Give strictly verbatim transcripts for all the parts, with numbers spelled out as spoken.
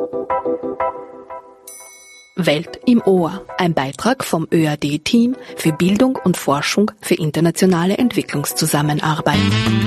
Welt im Ohr, ein Beitrag vom Ö A D-Team für Bildung und Forschung für internationale Entwicklungszusammenarbeit.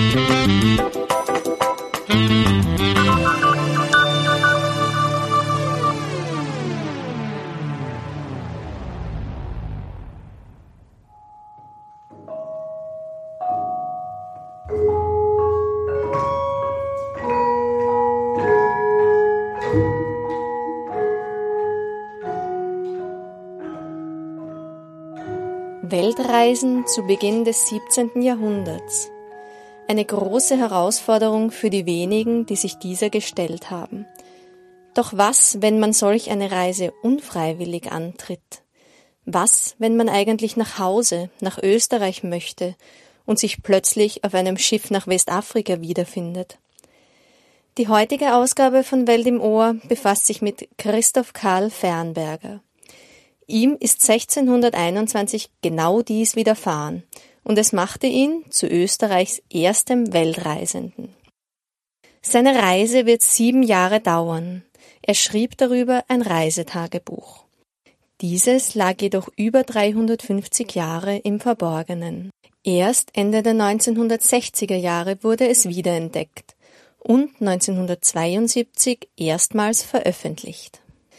Weltreisen zu Beginn des siebzehnten Jahrhunderts. Eine große Herausforderung für die wenigen, die sich dieser gestellt haben. Doch was, wenn man solch eine Reise unfreiwillig antritt? Was, wenn man eigentlich nach Hause, nach Österreich möchte und sich plötzlich auf einem Schiff nach Westafrika wiederfindet? Die heutige Ausgabe von Welt im Ohr befasst sich mit Christoph Karl Fernberger. Ihm ist sechzehnhunderteinundzwanzig genau dies widerfahren und es machte ihn zu Österreichs erstem Weltreisenden. Seine Reise wird sieben Jahre dauern. Er schrieb darüber ein Reisetagebuch. Dieses lag jedoch über dreihundertfünfzig Jahre im Verborgenen. Erst Ende der neunzehnhundertsechziger Jahre wurde es wiederentdeckt und neunzehnhundertzweiundsiebzig erstmals veröffentlicht.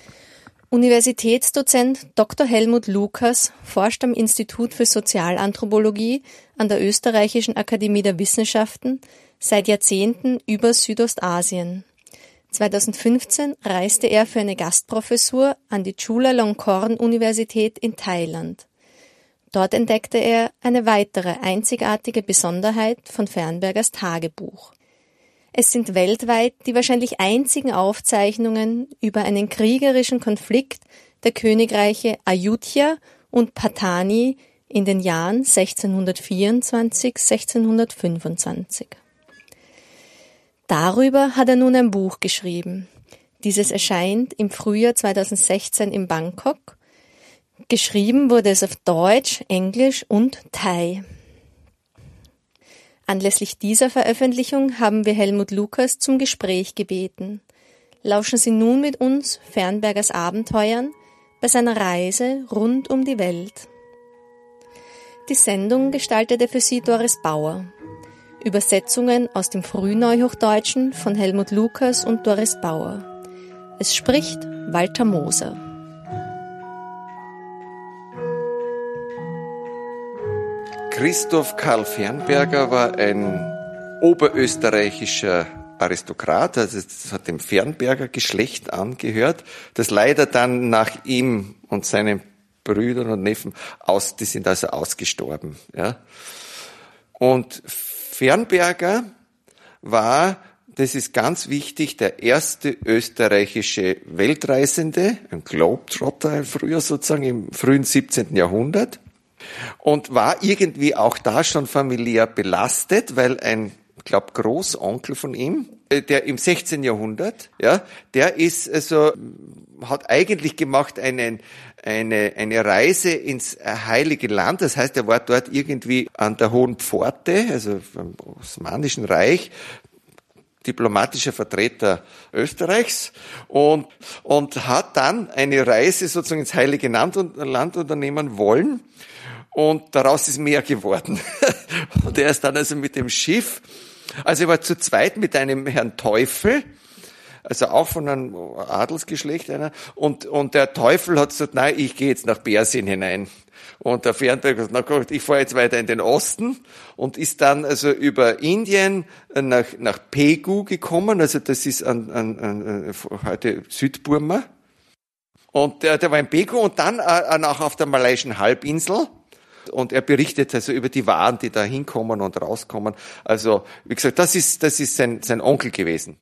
Universitätsdozent Doktor Helmut Lukas forscht am Institut für Sozialanthropologie an der Österreichischen Akademie der Wissenschaften seit Jahrzehnten über Südostasien. zweitausendfünfzehn reiste er für eine Gastprofessur an die Chulalongkorn-Universität in Thailand. Dort entdeckte er eine weitere einzigartige Besonderheit von Fernbergers Tagebuch. Es sind weltweit die wahrscheinlich einzigen Aufzeichnungen über einen kriegerischen Konflikt der Königreiche Ayutthaya und Patani in den Jahren sechzehnhundertvierundzwanzig bis sechzehnhundertfünfundzwanzig. Darüber hat er nun ein Buch geschrieben. Dieses erscheint im Frühjahr zweitausendsechzehn in Bangkok. Geschrieben wurde es auf Deutsch, Englisch und Thai. Anlässlich dieser Veröffentlichung haben wir Helmut Lukas zum Gespräch gebeten. Lauschen Sie nun mit uns Fernbergers Abenteuern bei seiner Reise rund um die Welt. Die Sendung gestaltete für Sie Doris Bauer. Übersetzungen aus dem Frühneuhochdeutschen von Helmut Lukas und Doris Bauer. Es spricht Walter Moser. Christoph Karl Fernberger war ein oberösterreichischer Aristokrat, also es hat dem Fernberger Geschlecht angehört, das leider dann nach ihm und seinen Brüdern und Neffen aus, die sind also ausgestorben, ja. Und Fernberger war, das ist ganz wichtig, der erste österreichische Weltreisende, ein Globetrotter früher sozusagen im frühen siebzehnten Jahrhundert. Und war irgendwie auch da schon familiär belastet, weil ein, ich glaube, Großonkel von ihm, der im sechzehnten Jahrhundert, ja, der ist also, hat eigentlich gemacht einen, eine, eine Reise ins Heilige Land. Das heißt, er war dort irgendwie an der Hohen Pforte, also beim Osmanischen Reich, diplomatischer Vertreter Österreichs und, und hat dann eine Reise sozusagen ins Heilige Land, Land unternehmen wollen. Und daraus ist mehr geworden. Und er ist dann also mit dem Schiff, also er war zu zweit mit einem Herrn Teufel, also auch von einem Adelsgeschlecht einer, und, und der Teufel hat gesagt, nein, ich gehe jetzt nach Persien hinein. Und der Fernberger hat gesagt, na gut, ich fahre jetzt weiter in den Osten und ist dann also über Indien nach, nach Pegu gekommen, also das ist an, an, an heute Südburma. Und der, der war in Pegu und dann auch auf der malaiischen Halbinsel. Und er berichtet also über die Waren, die da hinkommen und rauskommen. Also, wie gesagt, das ist, das ist sein, sein Onkel gewesen.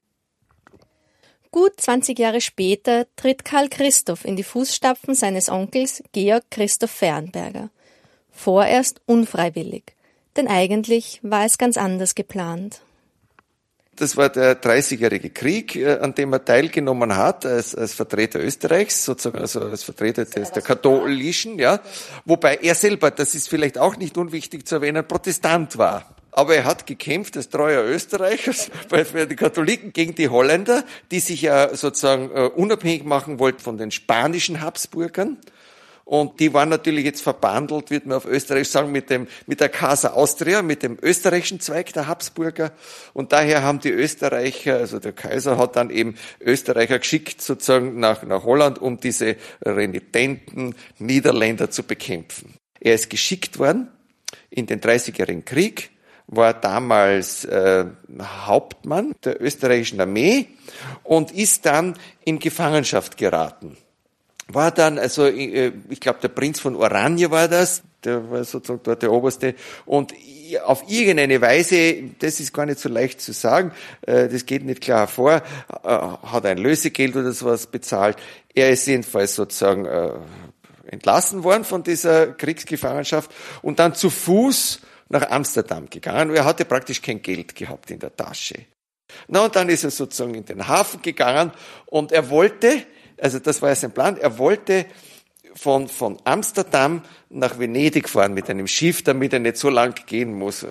Gut zwanzig Jahre später tritt Karl Christoph in die Fußstapfen seines Onkels Georg Christoph Fernberger. Vorerst unfreiwillig, denn eigentlich war es ganz anders geplant. Das war der dreißigjährige Krieg, an dem er teilgenommen hat, als, als Vertreter Österreichs, sozusagen, also als Vertreter des, der katholischen, ja. Wobei er selber, das ist vielleicht auch nicht unwichtig zu erwähnen, Protestant war. Aber er hat gekämpft als treuer Österreicher für die Katholiken gegen die Holländer, die sich ja sozusagen unabhängig machen wollten von den spanischen Habsburgern. Und die waren natürlich jetzt verbandelt, wird man auf Österreich sagen, mit dem, mit der Casa Austria, mit dem österreichischen Zweig der Habsburger. Und daher haben die Österreicher, also der Kaiser hat dann eben Österreicher geschickt sozusagen nach, nach Holland, um diese renitenten Niederländer zu bekämpfen. Er ist geschickt worden in den dreißigjährigen Krieg, war damals äh, Hauptmann der österreichischen Armee und ist dann in Gefangenschaft geraten. War dann, also äh, ich glaube, der Prinz von Oranje war das, der war sozusagen dort der Oberste, und auf irgendeine Weise, das ist gar nicht so leicht zu sagen, äh, das geht nicht klar hervor, äh, hat ein Lösegeld oder sowas bezahlt. Er ist jedenfalls sozusagen äh, entlassen worden von dieser Kriegsgefangenschaft und dann zu Fuß nach Amsterdam gegangen. Er hatte praktisch kein Geld gehabt in der Tasche. Na, und dann ist er sozusagen in den Hafen gegangen und er wollte, also das war ja sein Plan, er wollte von, von Amsterdam nach Venedig fahren mit einem Schiff, damit er nicht so lang gehen muss.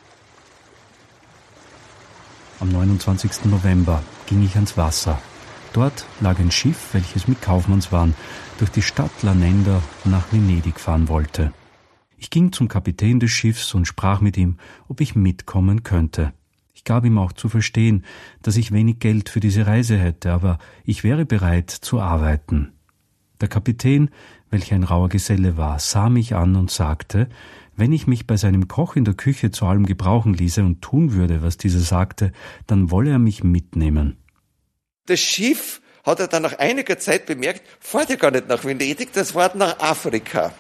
Am neunundzwanzigsten November ging ich ans Wasser. Dort lag ein Schiff, welches mit Kaufmannswaren durch die Stadt Lanenda nach Venedig fahren wollte. Ich ging zum Kapitän des Schiffs und sprach mit ihm, ob ich mitkommen könnte. Ich gab ihm auch zu verstehen, dass ich wenig Geld für diese Reise hätte, aber ich wäre bereit zu arbeiten. Der Kapitän, welcher ein rauer Geselle war, sah mich an und sagte, wenn ich mich bei seinem Koch in der Küche zu allem gebrauchen ließe und tun würde, was dieser sagte, dann wolle er mich mitnehmen. Das Schiff, hat er dann nach einiger Zeit bemerkt, fährt ja gar nicht nach Venedig, das fährt nach Afrika.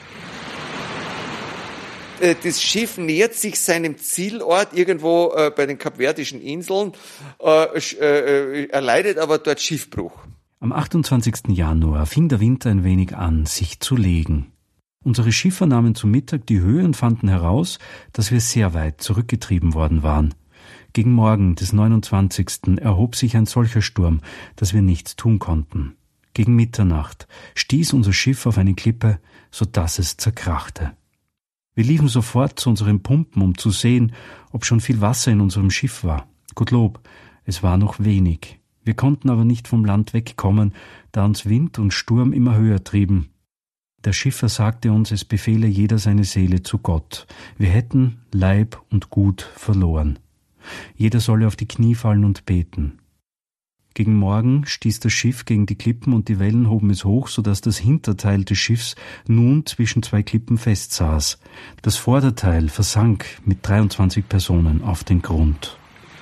Das Schiff nähert sich seinem Zielort irgendwo äh, bei den Kapverdischen Inseln, äh, äh, erleidet aber dort Schiffbruch. Am achtundzwanzigsten Januar fing der Winter ein wenig an, sich zu legen. Unsere Schiffer nahmen zu Mittag die Höhe und fanden heraus, dass wir sehr weit zurückgetrieben worden waren. Gegen Morgen des neunundzwanzigsten erhob sich ein solcher Sturm, dass wir nichts tun konnten. Gegen Mitternacht stieß unser Schiff auf eine Klippe, so dass es zerkrachte. Wir liefen sofort zu unseren Pumpen, um zu sehen, ob schon viel Wasser in unserem Schiff war. Gottlob, es war noch wenig. Wir konnten aber nicht vom Land wegkommen, da uns Wind und Sturm immer höher trieben. Der Schiffer sagte uns, es befehle jeder seine Seele zu Gott. Wir hätten Leib und Gut verloren. Jeder solle auf die Knie fallen und beten. Gegen Morgen stieß das Schiff gegen die Klippen und die Wellen hoben es hoch, so dass das Hinterteil des Schiffs nun zwischen zwei Klippen festsaß. Das Vorderteil versank mit dreiundzwanzig Personen auf den Grund.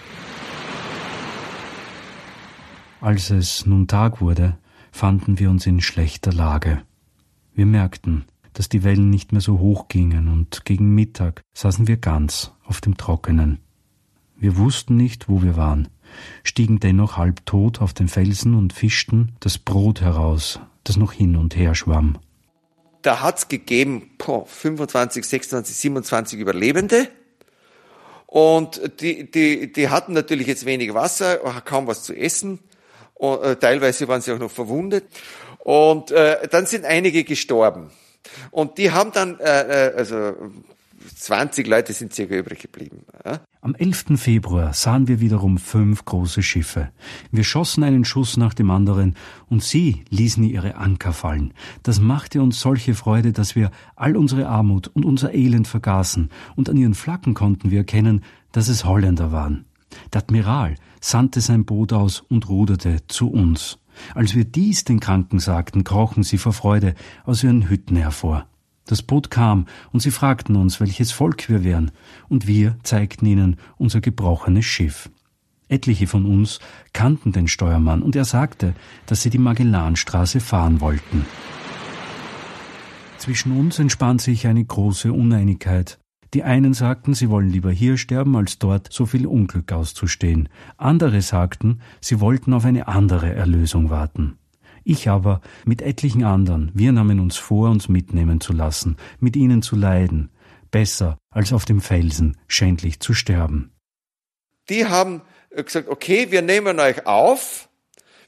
Als es nun Tag wurde, fanden wir uns in schlechter Lage. Wir merkten, dass die Wellen nicht mehr so hoch gingen und gegen Mittag saßen wir ganz auf dem Trockenen. Wir wussten nicht, wo wir waren, stiegen dennoch halbtot auf den Felsen und fischten das Brot heraus, das noch hin und her schwamm. Da hat's gegeben boah, fünfundzwanzig, sechsundzwanzig, siebenundzwanzig Überlebende und die, die, die hatten natürlich jetzt wenig Wasser, kaum was zu essen und äh, teilweise waren sie auch noch verwundet und äh, dann sind einige gestorben und die haben dann, äh, also zwanzig Leute sind circa übrig geblieben. Ja? Am elften Februar sahen wir wiederum fünf große Schiffe. Wir schossen einen Schuss nach dem anderen und sie ließen ihre Anker fallen. Das machte uns solche Freude, dass wir all unsere Armut und unser Elend vergaßen und an ihren Flaggen konnten wir erkennen, dass es Holländer waren. Der Admiral sandte sein Boot aus und ruderte zu uns. Als wir dies den Kranken sagten, krochen sie vor Freude aus ihren Hütten hervor. Das Boot kam, und sie fragten uns, welches Volk wir wären, und wir zeigten ihnen unser gebrochenes Schiff. Etliche von uns kannten den Steuermann, und er sagte, dass sie die Magellanstraße fahren wollten. Zwischen uns entspann sich eine große Uneinigkeit. Die einen sagten, sie wollen lieber hier sterben, als dort so viel Unglück auszustehen. Andere sagten, sie wollten auf eine andere Erlösung warten. Ich aber, mit etlichen anderen, wir nahmen uns vor, uns mitnehmen zu lassen, mit ihnen zu leiden, besser als auf dem Felsen schändlich zu sterben. Die haben gesagt, okay, wir nehmen euch auf,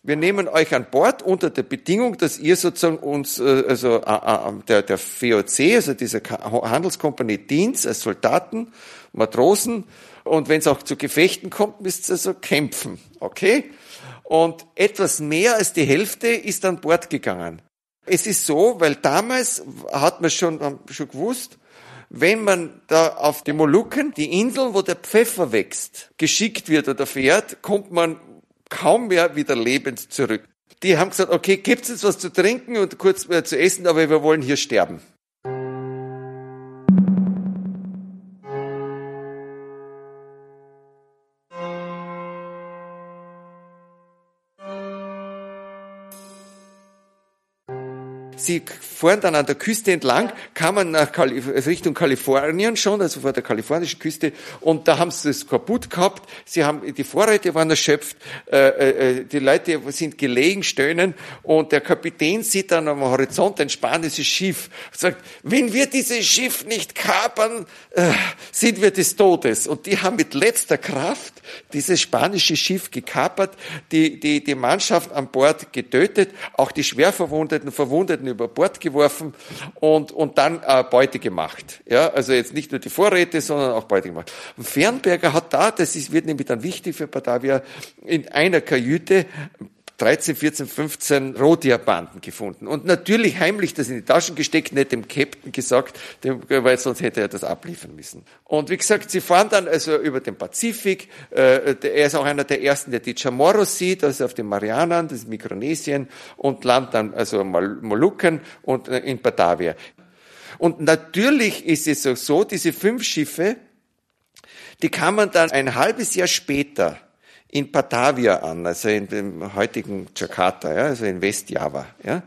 wir nehmen euch an Bord unter der Bedingung, dass ihr sozusagen uns, also der, der V O C, also dieser Handelskompanie dient als Soldaten, Matrosen, und wenn es auch zu Gefechten kommt, müsst ihr also kämpfen, okay? Und etwas mehr als die Hälfte ist an Bord gegangen. Es ist so, weil damals hat man schon, schon gewusst, wenn man da auf die Molukken, die Inseln, wo der Pfeffer wächst, geschickt wird oder fährt, kommt man kaum mehr wieder lebend zurück. Die haben gesagt, okay, gibt's uns was zu trinken und kurz mehr zu essen, aber wir wollen hier sterben. Sie fahren dann an der Küste entlang, kamen nach Kali- Richtung Kalifornien schon, also vor der kalifornischen Küste, und da haben sie es kaputt gehabt. Sie haben, die Vorräte waren erschöpft, äh, äh, die Leute sind gelegen, stöhnen, und der Kapitän sieht dann am Horizont ein spanisches Schiff und sagt, wenn wir dieses Schiff nicht kapern, äh, sind wir des Todes. Und die haben mit letzter Kraft dieses spanische Schiff gekapert, die, die, die Mannschaft an Bord getötet, auch die Schwerverwundeten, Verwundeten über Bord geworfen und, und dann äh, Beute gemacht. Ja, also jetzt nicht nur die Vorräte, sondern auch Beute gemacht. Und Fernberger hat da, das ist, wird nämlich dann wichtig für Batavia, in einer Kajüte dreizehn, vierzehn, fünfzehn Rohdiamanten gefunden. Und natürlich heimlich das in die Taschen gesteckt, nicht dem Captain gesagt, dem, weil sonst hätte er das abliefern müssen. Und wie gesagt, sie fahren dann also über den Pazifik. Äh, er ist auch einer der ersten, der die Chamorros sieht, also auf den Marianern, das ist Mikronesien, und landet dann also Molukken und äh, in Batavia. Und natürlich ist es auch so, diese fünf Schiffe, die kann man dann ein halbes Jahr später in Batavia an, also in dem heutigen Jakarta, ja, also in Westjava, ja.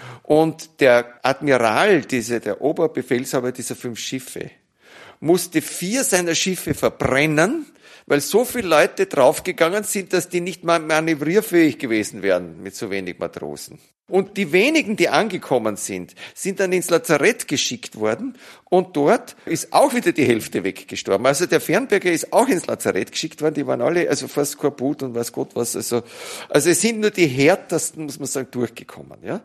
Und der Admiral, diese, der Oberbefehlshaber dieser fünf Schiffe, musste vier seiner Schiffe verbrennen, weil so viele Leute draufgegangen sind, dass die nicht mal manövrierfähig gewesen wären mit so wenig Matrosen. Und die wenigen, die angekommen sind, sind dann ins Lazarett geschickt worden, und dort ist auch wieder die Hälfte weggestorben. Also der Fernberger ist auch ins Lazarett geschickt worden, die waren alle, also fast kaputt und weiß Gott was, also, also es sind nur die härtesten, muss man sagen, durchgekommen, ja.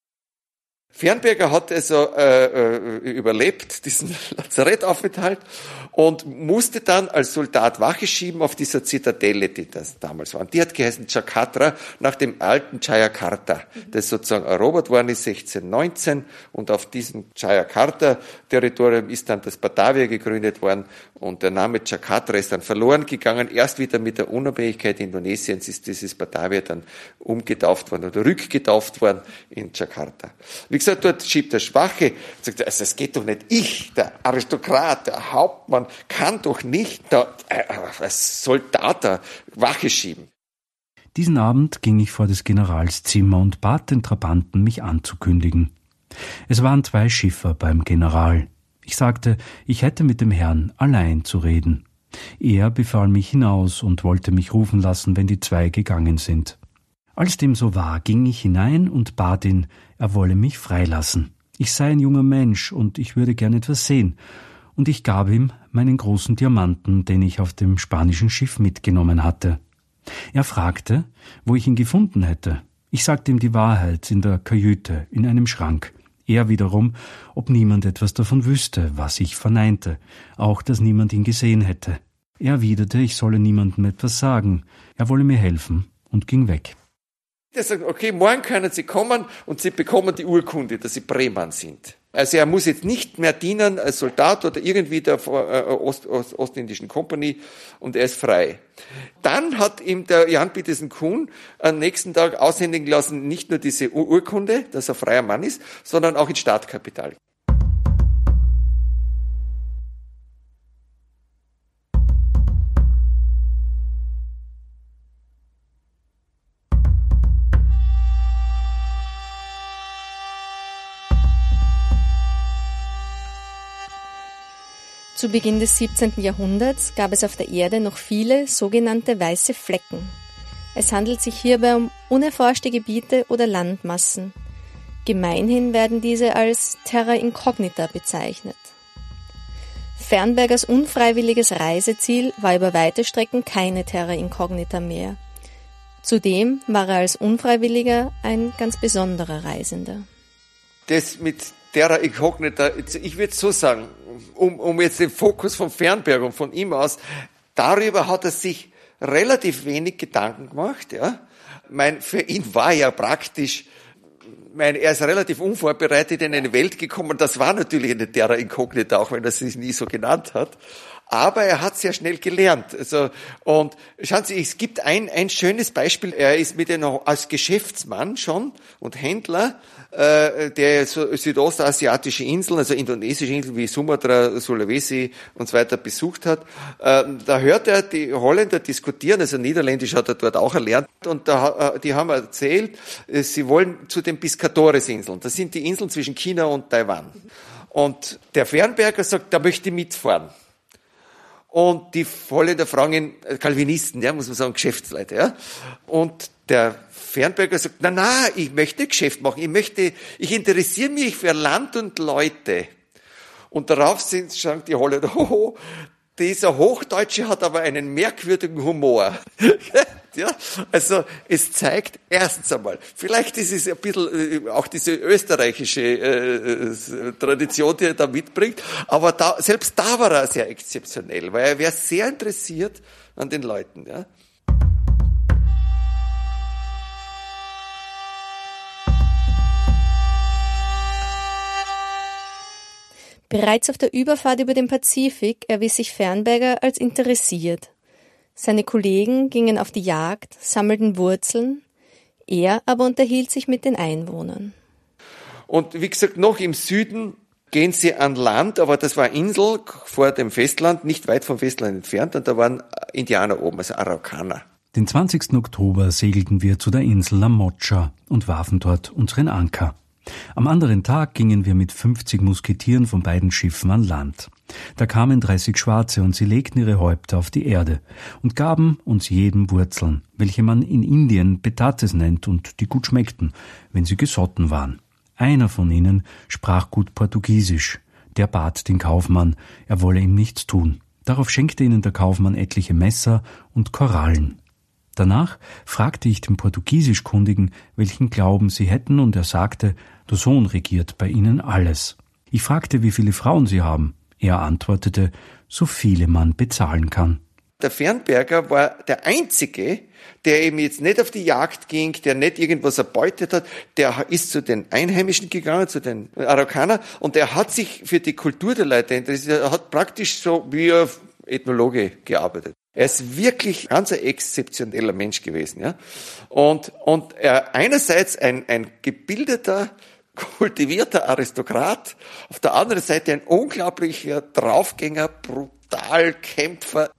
Fernberger hat also äh, überlebt diesen Lazarettaufenthalt und musste dann als Soldat Wache schieben auf dieser Zitadelle, die das damals war. Und die hat geheißen Jakarta, nach dem alten Jayakarta, das sozusagen erobert worden ist sechzehnhundertneunzehn, und auf diesem Jayakarta-Territorium ist dann das Batavia gegründet worden, und der Name Jakarta ist dann verloren gegangen. Erst wieder mit der Unabhängigkeit Indonesiens ist dieses Batavia dann umgetauft worden oder rückgetauft worden in Jakarta. Wie gesagt, dort schiebt der Schwache, sagt, also es geht doch nicht, ich, der Aristokrat, der Hauptmann, kann doch nicht da, äh, als Soldat da Wache schieben. Diesen Abend ging ich vor des Generals Zimmer und bat den Trabanten, mich anzukündigen. Es waren zwei Schiffer beim General. Ich sagte, ich hätte mit dem Herrn allein zu reden. Er befahl mich hinaus und wollte mich rufen lassen, wenn die zwei gegangen sind. Als dem so war, ging ich hinein und bat ihn, er wolle mich freilassen. Ich sei ein junger Mensch und ich würde gern etwas sehen. Und ich gab ihm meinen großen Diamanten, den ich auf dem spanischen Schiff mitgenommen hatte. Er fragte, wo ich ihn gefunden hätte. Ich sagte ihm die Wahrheit, in der Kajüte, in einem Schrank. Er wiederum, ob niemand etwas davon wüsste, was ich verneinte, auch dass niemand ihn gesehen hätte. Er erwiderte, ich solle niemandem etwas sagen, er wolle mir helfen und ging weg. Der sagt, okay, morgen können Sie kommen und Sie bekommen die Urkunde, dass Sie Prämann sind. Also er muss jetzt nicht mehr dienen als Soldat oder irgendwie der Ost, Ost, Ostindischen Kompanie, und er ist frei. Dann hat ihm der Jan Pietersen Kuhn am nächsten Tag aushändigen lassen, nicht nur diese Urkunde, dass er freier Mann ist, sondern auch ins Startkapital. Zu Beginn des siebzehnten Jahrhunderts gab es auf der Erde noch viele sogenannte weiße Flecken. Es handelt sich hierbei um unerforschte Gebiete oder Landmassen. Gemeinhin werden diese als Terra Incognita bezeichnet. Fernbergers unfreiwilliges Reiseziel war über weite Strecken keine Terra Incognita mehr. Zudem war er als Unfreiwilliger ein ganz besonderer Reisender. Das mit Terra Incognita, ich würde so sagen, um, um jetzt den Fokus vom Fernberger und von ihm aus, darüber hat er sich relativ wenig Gedanken gemacht. Ja. Mein, für ihn war ja praktisch, mein, er ist relativ unvorbereitet in eine Welt gekommen. Das war natürlich eine Terra Incognita, auch wenn er sich nie so genannt hat. Aber er hat sehr schnell gelernt. Also, und schauen Sie, es gibt ein, ein schönes Beispiel. Er ist mit einer, als Geschäftsmann schon und Händler, äh, der so südostasiatische Inseln, also indonesische Inseln wie Sumatra, Sulawesi und so weiter besucht hat. Äh, da hört er die Holländer diskutieren, also Niederländisch hat er dort auch erlernt. Und da, die haben erzählt, sie wollen zu den Piscatores-Inseln. Das sind die Inseln zwischen China und Taiwan. Und der Fernberger sagt, da möchte ich mitfahren. Und die Holländer fragen ihn, Calvinisten, ja, muss man sagen, Geschäftsleute, ja. Und der Fernberger sagt, na, na, ich möchte Geschäft machen, ich möchte, ich interessiere mich für Land und Leute. Und darauf sind, sagen die Holländer, hoho, dieser Hochdeutsche hat aber einen merkwürdigen Humor. Ja, also es zeigt erstens einmal, vielleicht ist es ein bisschen äh, auch diese österreichische äh, Tradition, die er da mitbringt, aber da, selbst da war er sehr exzeptionell, weil er wäre sehr interessiert an den Leuten. Ja. Bereits auf der Überfahrt über den Pazifik erwies sich Fernberger als interessiert. Seine Kollegen gingen auf die Jagd, sammelten Wurzeln, er aber unterhielt sich mit den Einwohnern. Und wie gesagt, noch im Süden gehen sie an Land, aber das war eine Insel vor dem Festland, nicht weit vom Festland entfernt, und da waren Indianer oben, also Araukaner. Den zwanzigsten Oktober segelten wir zu der Insel La Mocha und warfen dort unseren Anker. Am anderen Tag gingen wir mit fünfzig Musketieren von beiden Schiffen an Land. Da kamen dreißig Schwarze und sie legten ihre Häupter auf die Erde und gaben uns jedem Wurzeln, welche man in Indien Petates nennt und die gut schmeckten, wenn sie gesotten waren. Einer von ihnen sprach gut Portugiesisch. Der bat den Kaufmann, er wolle ihm nichts tun. Darauf schenkte ihnen der Kaufmann etliche Messer und Korallen. Danach fragte ich den Portugiesischkundigen, welchen Glauben sie hätten, und er sagte, der Sohn regiert bei ihnen alles. Ich fragte, wie viele Frauen sie haben. Er antwortete, so viele man bezahlen kann. Der Fernberger war der Einzige, der eben jetzt nicht auf die Jagd ging, der nicht irgendwas erbeutet hat, der ist zu den Einheimischen gegangen, zu den Araukanern, und der hat sich für die Kultur der Leute interessiert. Er hat praktisch so wie ein Ethnologe gearbeitet. Er ist wirklich ganz ein exzeptioneller Mensch gewesen, ja. Und, und er einerseits ein, ein gebildeter, kultivierter Aristokrat, auf der anderen Seite ein unglaublicher Draufgänger, brutal Kämpfer.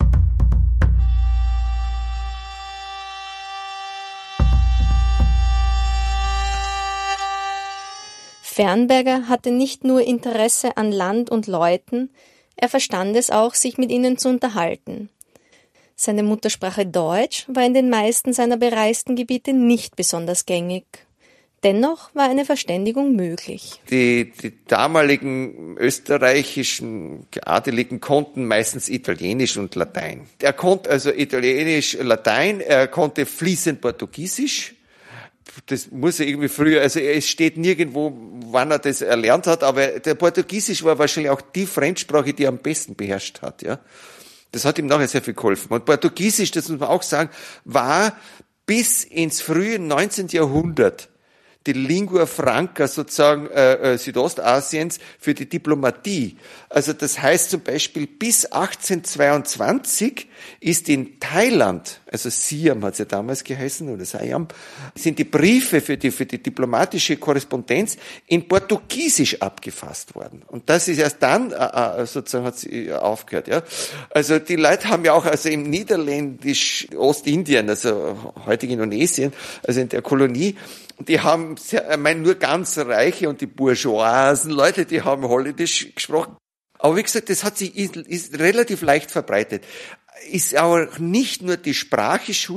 Fernberger hatte nicht nur Interesse an Land und Leuten, er verstand es auch, sich mit ihnen zu unterhalten. Seine Muttersprache Deutsch war in den meisten seiner bereisten Gebiete nicht besonders gängig. Dennoch war eine Verständigung möglich. Die, die damaligen österreichischen Adeligen konnten meistens Italienisch und Latein. Er konnte also Italienisch, Latein, er konnte fließend Portugiesisch. Das muss er irgendwie früher, also es steht nirgendwo, wann er das erlernt hat, aber der Portugiesisch war wahrscheinlich auch die Fremdsprache, die er am besten beherrscht hat, ja. Das hat ihm nachher sehr viel geholfen. Und Portugiesisch, das muss man auch sagen, war bis ins frühe neunzehnten Jahrhundert die Lingua Franca sozusagen äh, Südostasiens für die Diplomatie. Also das heißt zum Beispiel bis achtzehnhundertzweiundzwanzig ist in Thailand, also Siam hat es ja damals geheißen, oder Siam, sind die Briefe für die, für die diplomatische Korrespondenz in Portugiesisch abgefasst worden. Und das ist erst dann äh, sozusagen hat sie aufgehört. Ja. Also die Leute haben ja auch also im Niederländisch Ostindien, also heutig Indonesien, also in der Kolonie, die haben, sehr, ich meine, nur ganz Reiche und die bourgeoisen Leute, die haben Holländisch gesprochen. Aber wie gesagt, das hat sich, ist, ist relativ leicht verbreitet. Ist auch nicht nur die Sprache schuld,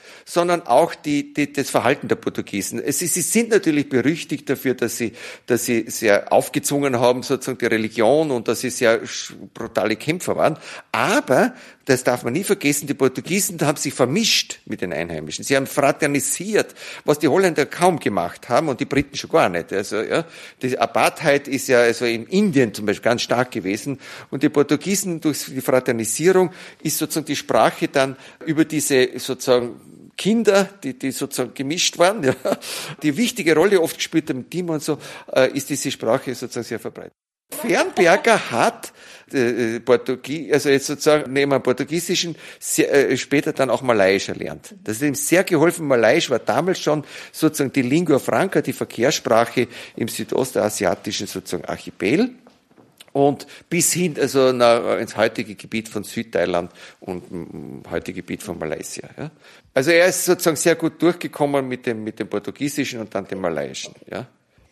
sondern auch die, die, das Verhalten der Portugiesen. Es, sie sind natürlich berüchtigt dafür, dass sie, dass sie sehr aufgezwungen haben, sozusagen die Religion, und dass sie sehr brutale Kämpfer waren. Aber, das darf man nie vergessen, die Portugiesen haben sich vermischt mit den Einheimischen. Sie haben fraternisiert, was die Holländer kaum gemacht haben und die Briten schon gar nicht. Also, ja, die Apartheid ist ja also in Indien zum Beispiel ganz stark gewesen, und die Portugiesen durch die Fraternisierung ist sozusagen die Sprache dann über diese sozusagen Kinder, die, die sozusagen gemischt waren, ja, die wichtige Rolle oft gespielt haben im Team und so, äh, ist diese Sprache sozusagen sehr verbreitet. Fernberger hat äh, Portugies, also jetzt sozusagen neben dem Portugiesischen sehr, äh, später dann auch Malayisch erlernt. Das ist ihm sehr geholfen. Malayisch war damals schon sozusagen die Lingua Franca, die Verkehrssprache im südostasiatischen sozusagen Archipel. Und bis hin also na, ins heutige Gebiet von Südthailand und m, heutige Gebiet von Malaysia. Ja. Also er ist sozusagen sehr gut durchgekommen mit dem, mit dem Portugiesischen und dann dem Malayischen. Ja.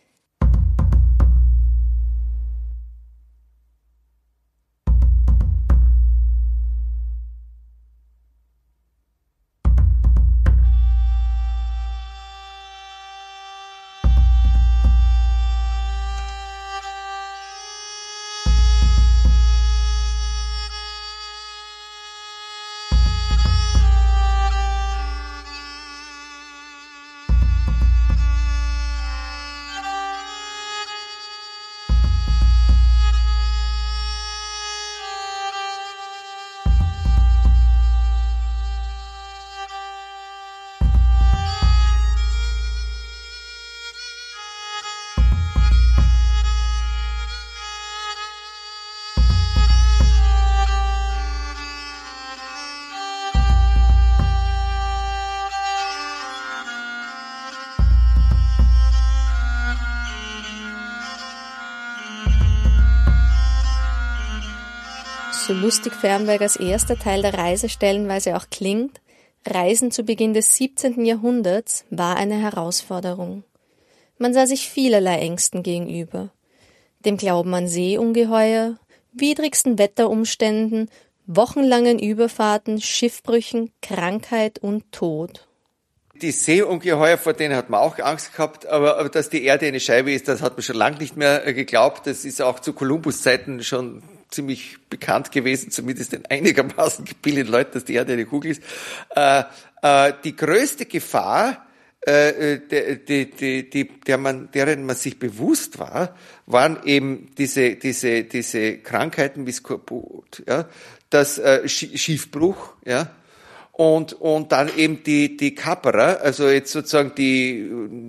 So lustig Fernbergers erster Teil der Reise stellenweise auch klingt, Reisen zu Beginn des siebzehnten Jahrhunderts war eine Herausforderung. Man sah sich vielerlei Ängsten gegenüber. Dem Glauben an Seeungeheuer, widrigsten Wetterumständen, wochenlangen Überfahrten, Schiffbrüchen, Krankheit und Tod. Die Seeungeheuer, vor denen hat man auch Angst gehabt, aber, aber dass die Erde eine Scheibe ist, das hat man schon lange nicht mehr geglaubt. Das ist auch zu Kolumbus-Zeiten schon ziemlich bekannt gewesen, zumindest den einigermaßen gebildeten Leuten, dass die Erde eine Kugel ist. Äh, äh, die größte Gefahr, äh, die, die, die, die, der man, deren man sich bewusst war, waren eben diese, diese, diese Krankheiten wie Skorbut, ja, das äh, Schiffbruch, ja, und, und dann eben die, die Kaperer, also jetzt sozusagen die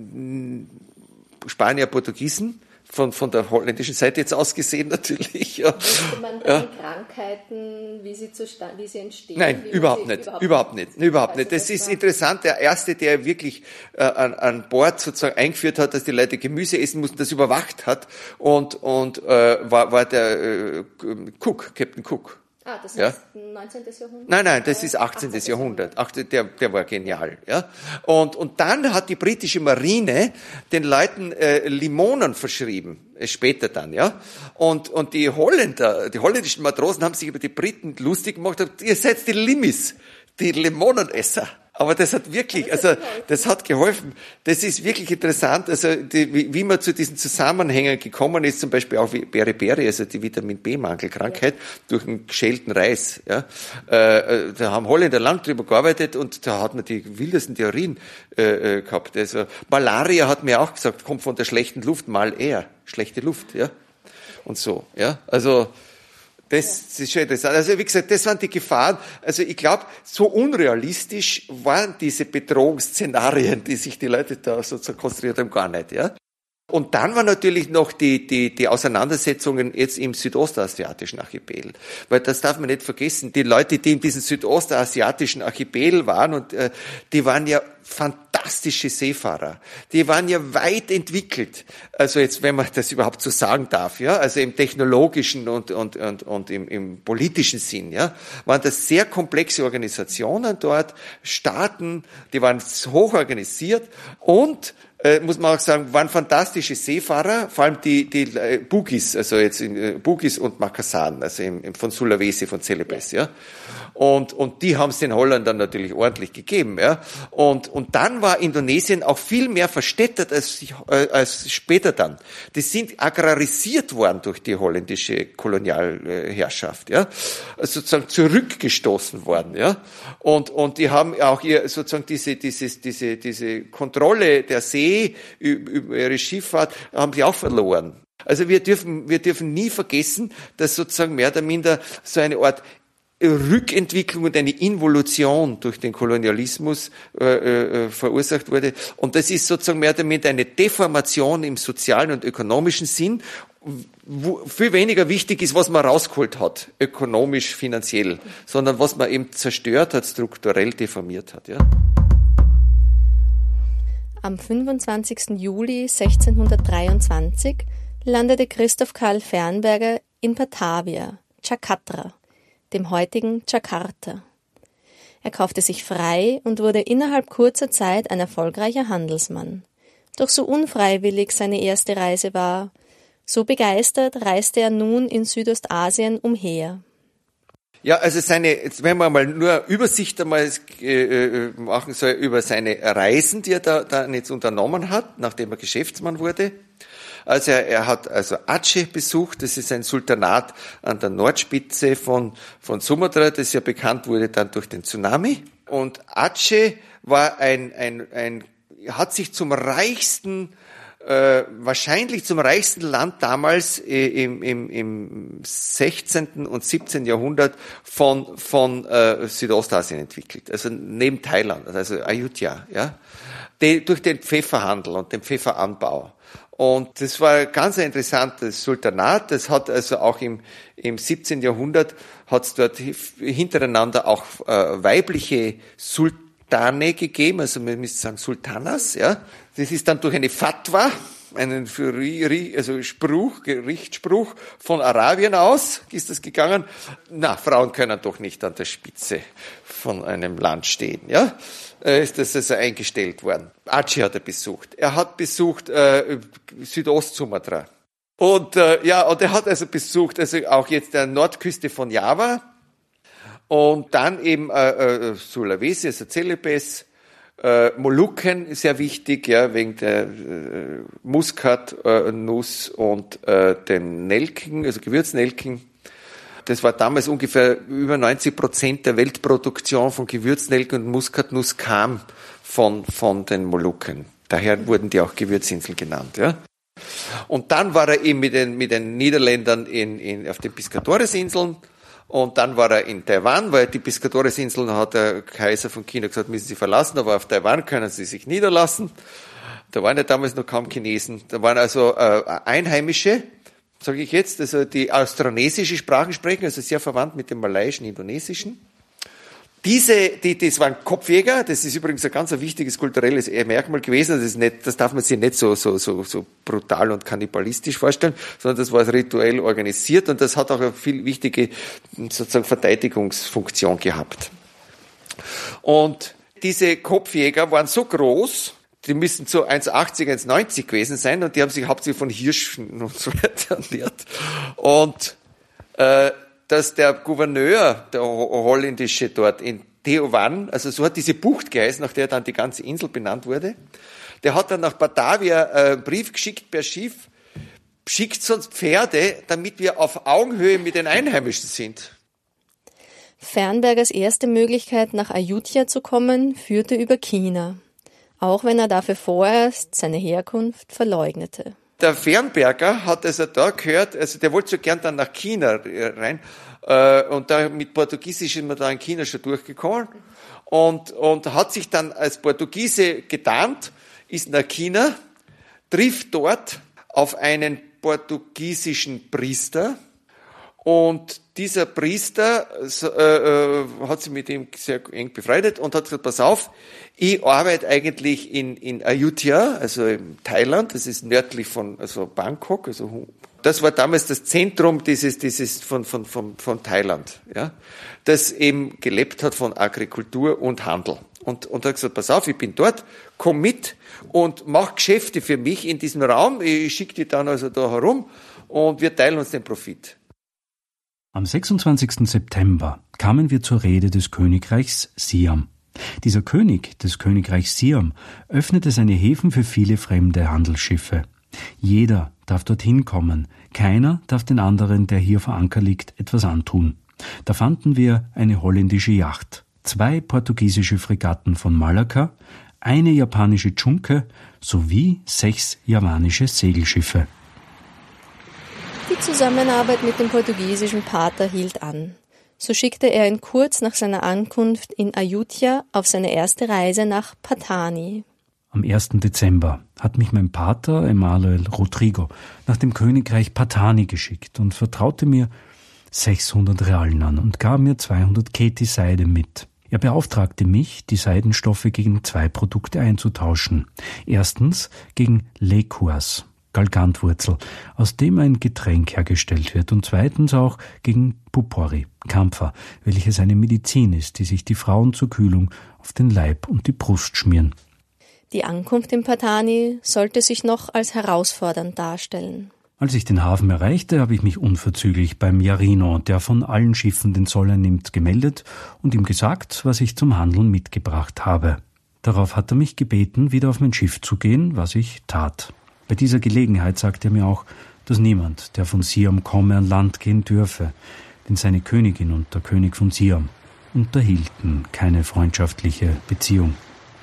Spanier, Portugiesen, von, von der holländischen Seite jetzt aus gesehen natürlich. Ja. Wusste man bei ja. den Krankheiten, wie sie, zustand, wie sie entstehen? Nein, überhaupt nicht, überhaupt, überhaupt nicht, nicht, überhaupt nicht. Das, das ist interessant. Der erste, der wirklich äh, an, an Bord sozusagen eingeführt hat, dass die Leute Gemüse essen mussten, das überwacht hat, und, und äh, war, war der äh, Cook, Captain Cook. Ah, das heißt ja. neunzehnten Jahrhundert? Nein, nein, das ist achtzehnten Jahrhundert. Der, der war genial, ja. Und, und dann hat die britische Marine den Leuten äh, Limonen verschrieben, äh, später dann, ja. Und, und die Holländer, die holländischen Matrosen haben sich über die Briten lustig gemacht, und ihr seid die Limis, die Limonenesser. Aber das hat wirklich, also das hat geholfen. Das ist wirklich interessant, also die, wie, wie man zu diesen Zusammenhängen gekommen ist, zum Beispiel auch wie Beriberi, also die Vitamin-B-Mangelkrankheit, ja. durch einen geschälten Reis. Ja. Äh, da haben Holländer lang drüber gearbeitet, und da hat man die wildesten Theorien äh, gehabt. Also Malaria hat mir auch gesagt, kommt von der schlechten Luft, mal eher schlechte Luft, ja, und so, ja. Also das ist schon interessant. Also wie gesagt, das waren die Gefahren. Also ich glaube, so unrealistisch waren diese Bedrohungsszenarien, die sich die Leute da sozusagen konstruiert haben, gar nicht. Ja. Und dann waren natürlich noch die, die, die Auseinandersetzungen jetzt im südostasiatischen Archipel. Weil das darf man nicht vergessen. Die Leute, die in diesem südostasiatischen Archipel waren, und äh, die waren ja fantastische Seefahrer. Die waren ja weit entwickelt. Also jetzt, wenn man das überhaupt so sagen darf, ja, also im technologischen und, und, und, und im, im politischen Sinn, ja, waren das sehr komplexe Organisationen dort, Staaten, die waren hoch organisiert, und äh, muss man auch sagen, waren fantastische Seefahrer, vor allem die, die äh, Bugis, also jetzt äh, Bugis und Makassar, also im, im, von Sulawesi, von Celebes, ja. Und, und die haben es den Holländern natürlich ordentlich gegeben, ja. Und, und dann war Indonesien auch viel mehr verstädtert als, äh, als später dann. Die sind agrarisiert worden durch die holländische Kolonialherrschaft, ja. Also sozusagen zurückgestoßen worden, ja. Und, und die haben auch ihr, sozusagen diese, dieses, diese, diese Kontrolle der See über ihre Schifffahrt haben sie auch verloren. Also wir dürfen, wir dürfen nie vergessen, dass sozusagen mehr oder minder so eine Art Rückentwicklung und eine Involution durch den Kolonialismus äh, äh, verursacht wurde. Und das ist sozusagen mehr oder minder eine Deformation im sozialen und ökonomischen Sinn, wo viel weniger wichtig ist, was man rausgeholt hat, ökonomisch, finanziell, sondern was man eben zerstört hat, strukturell deformiert hat. Ja. Am fünfundzwanzigsten Juli sechzehnhundertdreiundzwanzig landete Christoph Karl Fernberger in Batavia, Jakarta, dem heutigen Jakarta. Er kaufte sich frei und wurde innerhalb kurzer Zeit ein erfolgreicher Handelsmann. Doch so unfreiwillig seine erste Reise war, so begeistert reiste er nun in Südostasien umher. Ja, also seine, jetzt wenn man mal nur Übersicht einmal äh, machen soll über seine Reisen, die er da, da jetzt unternommen hat, nachdem er Geschäftsmann wurde. Also er, er hat also Aceh besucht, das ist ein Sultanat an der Nordspitze von, von Sumatra, das ja bekannt wurde dann durch den Tsunami. Und Aceh war ein, ein, ein, hat sich zum reichsten, äh, wahrscheinlich zum reichsten Land damals äh, im, im, im sechzehnten und siebzehnten Jahrhundert von, von äh, Südostasien entwickelt. Also neben Thailand, also Ayutthaya, ja. Die, durch den Pfefferhandel und den Pfefferanbau. Und das war ein ganz interessantes Sultanat. Das hat also auch im, im siebzehnten Jahrhundert hat es dort hintereinander auch äh, weibliche Sultane gegeben, also man müsste sagen Sultanas, ja. Das ist dann durch eine Fatwa, einen also Spruch, Gerichtsspruch von Arabien aus ist das gegangen. Na, Frauen können doch nicht an der Spitze von einem Land stehen, ja. Ist das also eingestellt worden. Aceh hat er besucht. Er hat besucht äh, Südostsumatra. Und äh, ja, und er hat also besucht, also auch jetzt der Nordküste von Java und dann eben äh, äh, Sulawesi, also Celebes, äh, Molukken, sehr wichtig, ja, wegen der äh, Muskat, äh, Nuss und äh, dem Nelken, also Gewürznelken. Das war damals ungefähr über neunzig Prozent der Weltproduktion von Gewürznelken und Muskatnuss kam von, von den Molukken. Daher wurden die auch Gewürzinseln genannt, ja. Und dann war er eben mit den, mit den Niederländern in, in, auf den Piscatoris-Inseln. Und dann war er in Taiwan, weil die Piscatoris-Inseln hat der Kaiser von China gesagt, müssen sie verlassen, aber auf Taiwan können sie sich niederlassen. Da waren ja damals noch kaum Chinesen. Da waren also äh, Einheimische, sage ich jetzt, also die austronesische Sprachen sprechen, also sehr verwandt mit dem malaiischen, indonesischen. Diese, die, das waren Kopfjäger, das ist übrigens ein ganz wichtiges kulturelles Merkmal gewesen, das ist nicht, das darf man sich nicht so, so, so, so brutal und kannibalistisch vorstellen, sondern das war rituell organisiert und das hat auch eine viel wichtige, sozusagen, Verteidigungsfunktion gehabt. Und diese Kopfjäger waren so groß, die müssen so eins achtzig, eins neunzig gewesen sein und die haben sich hauptsächlich von Hirschen und so weiter ernährt. Und äh, dass der Gouverneur, der holländische dort in Theowan, also so hat diese Bucht geheißen, nach der dann die ganze Insel benannt wurde, der hat dann nach Batavia äh, einen Brief geschickt per Schiff, schickt uns Pferde, damit wir auf Augenhöhe mit den Einheimischen sind. Fernbergers erste Möglichkeit, nach Ayutthaya zu kommen, führte über China, auch wenn er dafür vorerst seine Herkunft verleugnete. Der Fernberger hat also da gehört, also der wollte so gern dann nach China rein, äh, und da mit Portugiesisch ist man da in China schon durchgekommen und, und hat sich dann als Portugiese getarnt, ist nach China, trifft dort auf einen portugiesischen Priester und dieser Priester äh, hat sich mit ihm sehr eng befreundet und hat gesagt, pass auf, ich arbeite eigentlich in, in Ayutthaya, also in Thailand, das ist nördlich von also Bangkok, also das war damals das Zentrum dieses, dieses von, von, von, von Thailand, ja, das eben gelebt hat von Agrikultur und Handel. und, und hat gesagt, pass auf, ich bin dort, komm mit und mach Geschäfte für mich in diesem Raum. Ich schicke dich dann also da herum und wir teilen uns den Profit. Am sechsundzwanzigsten September kamen wir zur Rede des Königreichs Siam. Dieser König des Königreichs Siam öffnete seine Häfen für viele fremde Handelsschiffe. Jeder darf dorthin kommen, keiner darf den anderen, der hier vor Anker liegt, etwas antun. Da fanden wir eine holländische Yacht, zwei portugiesische Fregatten von Malakka, eine japanische Junke sowie sechs javanische Segelschiffe. Die Zusammenarbeit mit dem portugiesischen Pater hielt an. So schickte er ihn kurz nach seiner Ankunft in Ayutthaya auf seine erste Reise nach Patani. Am ersten Dezember hat mich mein Pater Emanuel Rodrigo nach dem Königreich Patani geschickt und vertraute mir sechshundert Realen an und gab mir zweihundert Keti Seide mit. Er beauftragte mich, die Seidenstoffe gegen zwei Produkte einzutauschen. Erstens gegen Liqueurs, Galgantwurzel, aus dem ein Getränk hergestellt wird, und zweitens auch gegen Pupori, Kampfer, welches eine Medizin ist, die sich die Frauen zur Kühlung auf den Leib und die Brust schmieren. Die Ankunft in Patani sollte sich noch als herausfordernd darstellen. Als ich den Hafen erreichte, habe ich mich unverzüglich beim Jarino, der von allen Schiffen den Zoll einnimmt, gemeldet und ihm gesagt, was ich zum Handeln mitgebracht habe. Darauf hat er mich gebeten, wieder auf mein Schiff zu gehen, was ich tat. Bei dieser Gelegenheit sagte er mir auch, dass niemand, der von Siam komme, an Land gehen dürfe, denn seine Königin und der König von Siam unterhielten keine freundschaftliche Beziehung.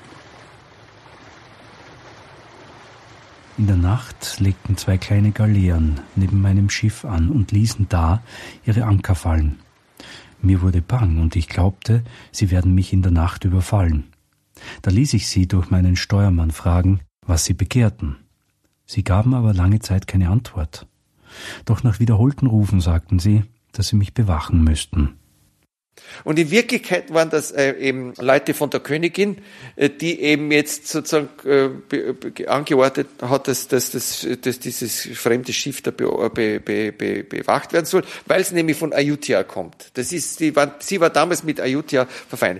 In der Nacht legten zwei kleine Galeeren neben meinem Schiff an und ließen da ihre Anker fallen. Mir wurde bang und ich glaubte, sie werden mich in der Nacht überfallen. Da ließ ich sie durch meinen Steuermann fragen, was sie begehrten. Sie gaben aber lange Zeit keine Antwort. Doch nach wiederholten Rufen sagten sie, dass sie mich bewachen müssten. Und in Wirklichkeit waren das äh, eben Leute von der Königin, äh, die eben jetzt sozusagen äh, be, be, angeordnet hat, dass, dass, dass, dass dieses fremde Schiff da be, be, be, be, bewacht werden soll, weil es nämlich von Ayutthaya kommt. Das ist, die war, sie war damals mit Ayutthaya verfeindet.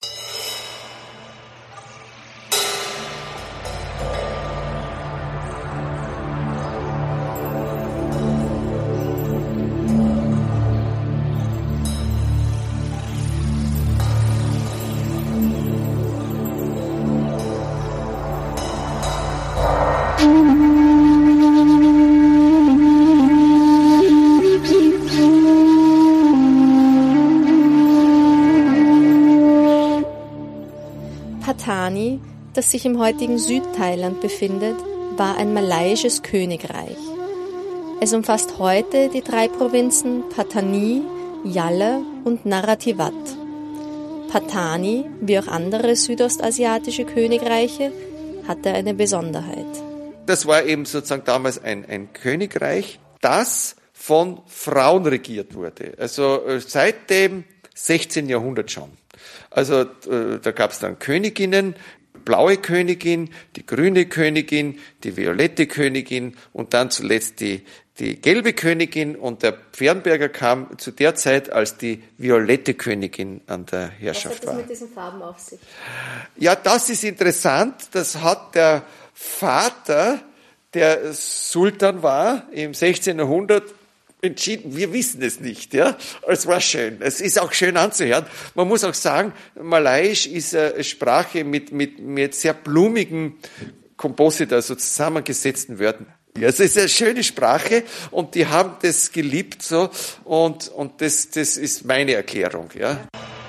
Patani, das sich im heutigen Südthailand befindet, war ein malaiisches Königreich. Es umfasst heute die drei Provinzen Patani, Yalle und Narathiwat. Patani, wie auch andere südostasiatische Königreiche, hatte eine Besonderheit. Das war eben sozusagen damals ein, ein Königreich, das von Frauen regiert wurde. Also seit dem sechzehnten Jahrhundert schon. Also äh, da gab es dann Königinnen, blaue Königin, die grüne Königin, die violette Königin und dann zuletzt die, die gelbe Königin. Und der Pfernberger kam zu der Zeit, als die violette Königin an der Herrschaft war. Was hat das mit diesen Farben auf sich? Ja, das ist interessant. Das hat der Vater, der Sultan war im sechzehnten Jahrhundert, entschieden, wir wissen es nicht, ja. Es war schön. Es ist auch schön anzuhören. Man muss auch sagen, Malaiisch ist eine Sprache mit, mit, mit sehr blumigen Komposit, also zusammengesetzten Wörtern. Ja, es ist eine schöne Sprache und die haben das geliebt, so. Und, und das, das ist meine Erklärung, ja.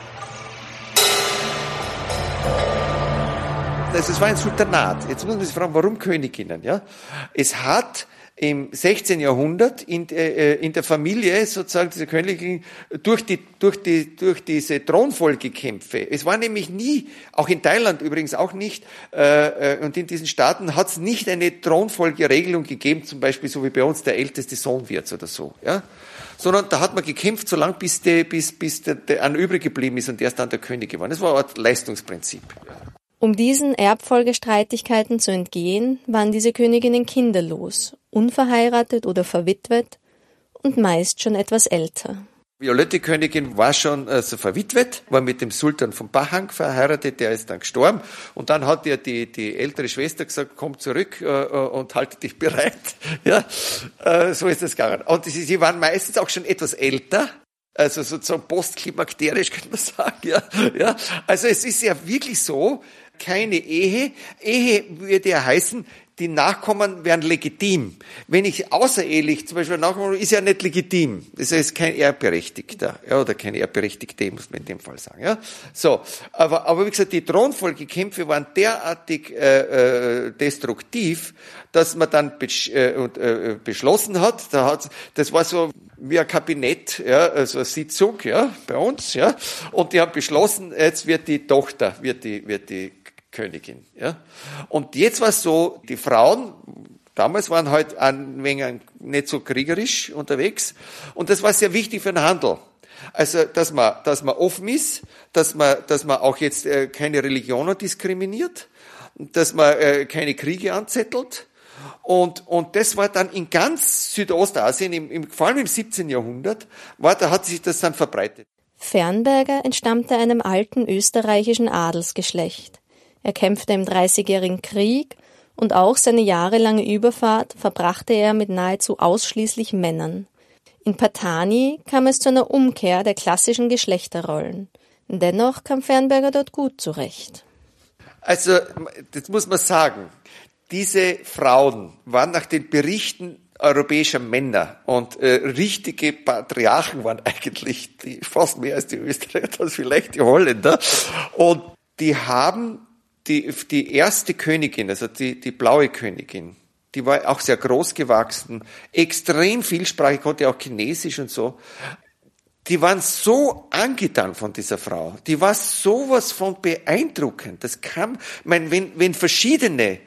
Also es war ein Sultanat. Jetzt muss man sich fragen, warum Königinnen, ja? Es hat im sechzehnten Jahrhundert in, äh, in der Familie sozusagen dieser Königin durch die durch die durch diese Thronfolgekämpfe. Es war nämlich nie, auch in Thailand übrigens auch nicht, äh, und in diesen Staaten hat es nicht eine Thronfolgeregelung gegeben, zum Beispiel so wie bei uns der älteste Sohn wird oder so, ja, sondern da hat man gekämpft, solange bis der bis bis der, der an übrig geblieben ist und erst dann der König geworden. Das war eine Art Leistungsprinzip. Um diesen Erbfolgestreitigkeiten zu entgehen, waren diese Königinnen kinderlos, unverheiratet oder verwitwet und meist schon etwas älter. Violette Königin war schon also verwitwet, war mit dem Sultan von Pahang verheiratet, der ist dann gestorben. Und dann hat ihr die, die ältere Schwester gesagt, komm zurück äh, und halte dich bereit. Ja, äh, so ist das gegangen. Und sie, sie waren meistens auch schon etwas älter. Also sozusagen postklimakterisch, könnte man sagen. Ja, ja. Also es ist ja wirklich so, keine Ehe. Ehe würde ja heißen, die Nachkommen wären legitim. Wenn ich außerehelich, zum Beispiel Nachkommen, ist ja nicht legitim. Das ist kein Erbberechtigter, ja, oder keine Erbberechtigte, muss man in dem Fall sagen, ja. So. Aber, aber wie gesagt, die Thronfolgekämpfe waren derartig, äh, äh, destruktiv, dass man dann besch- äh, äh, beschlossen hat, da hat, das war so wie ein Kabinett, ja, also eine Sitzung, ja, bei uns, ja. Und die haben beschlossen, jetzt wird die Tochter, wird die, wird die Königin, ja. Und jetzt war es so, die Frauen, damals waren halt ein wenig nicht so kriegerisch unterwegs, und das war sehr wichtig für den Handel. Also, dass man, dass man offen ist, dass man, dass man auch jetzt äh, keine Religionen diskriminiert, dass man äh, keine Kriege anzettelt. Und, und das war dann in ganz Südostasien, im, im, vor allem im siebzehnten Jahrhundert, war, da hat sich das dann verbreitet. Fernberger entstammte einem alten österreichischen Adelsgeschlecht. Er kämpfte im Dreißigjährigen Krieg und auch seine jahrelange Überfahrt verbrachte er mit nahezu ausschließlich Männern. In Pattani kam es zu einer Umkehr der klassischen Geschlechterrollen. Dennoch kam Fernberger dort gut zurecht. Also, das muss man sagen, diese Frauen waren nach den Berichten europäischer Männer und äh, richtige Patriarchen waren eigentlich die, fast mehr als die Österreicher, das vielleicht die Holländer. Und die haben die, die erste Königin, also die, die blaue Königin, die war auch sehr groß gewachsen, extrem vielsprachig, konnte auch Chinesisch und so. Die waren so angetan von dieser Frau. Die war sowas von beeindruckend. Das kam, ich meine, wenn, wenn verschiedene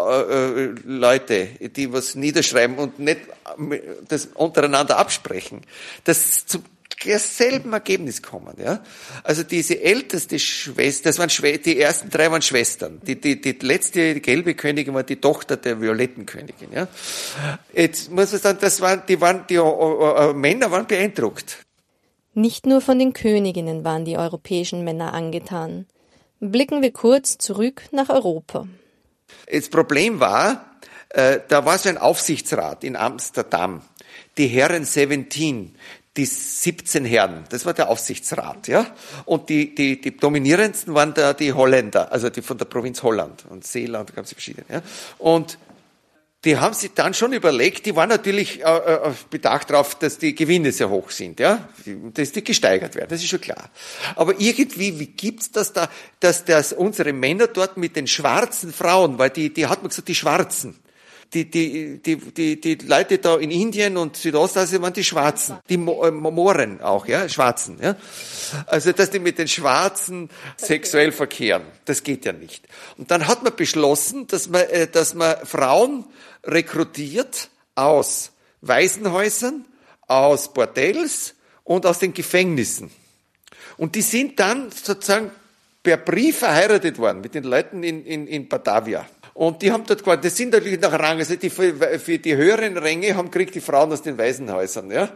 äh, Leute, die was niederschreiben und nicht das untereinander absprechen, das zum selben Ergebnis kommen, ja. Also diese älteste Schwester, das waren Schwe- die ersten drei waren Schwestern. Die, die, die letzte, die gelbe Königin war die Tochter der violetten Königin, ja. Jetzt muss man sagen, das waren, die waren, die uh, uh, Männer waren beeindruckt. Nicht nur von den Königinnen waren die europäischen Männer angetan. Blicken wir kurz zurück nach Europa. Das Problem war, äh, da war so ein Aufsichtsrat in Amsterdam, die Herren siebzehn, die siebzehn Herren, das war der Aufsichtsrat, ja. Und die, die, die dominierendsten waren da die Holländer, also die von der Provinz Holland und Seeland, ganz verschiedene, ja. Und die haben sich dann schon überlegt, die waren natürlich äh, äh, bedacht darauf, dass die Gewinne sehr hoch sind, ja, dass die gesteigert werden, das ist schon klar. Aber irgendwie, wie gibt's das da, dass das unsere Männer dort mit den schwarzen Frauen, weil die, die hat man gesagt, die Schwarzen, die, die, die, die, die Leute da in Indien und Südostasien waren die Schwarzen, die Mo- äh, Mohren auch, ja, Schwarzen, ja. Also, dass die mit den Schwarzen sexuell verkehren, das geht ja nicht. Und dann hat man beschlossen, dass man, äh, dass man Frauen rekrutiert aus Waisenhäusern, aus Bordells und aus den Gefängnissen. Und die sind dann sozusagen per Brief verheiratet worden mit den Leuten in, in, in Batavia. Und die haben dort quasi, das sind natürlich nach Rang, also die, für, für die höheren Ränge haben kriegt die Frauen aus den Waisenhäusern, ja.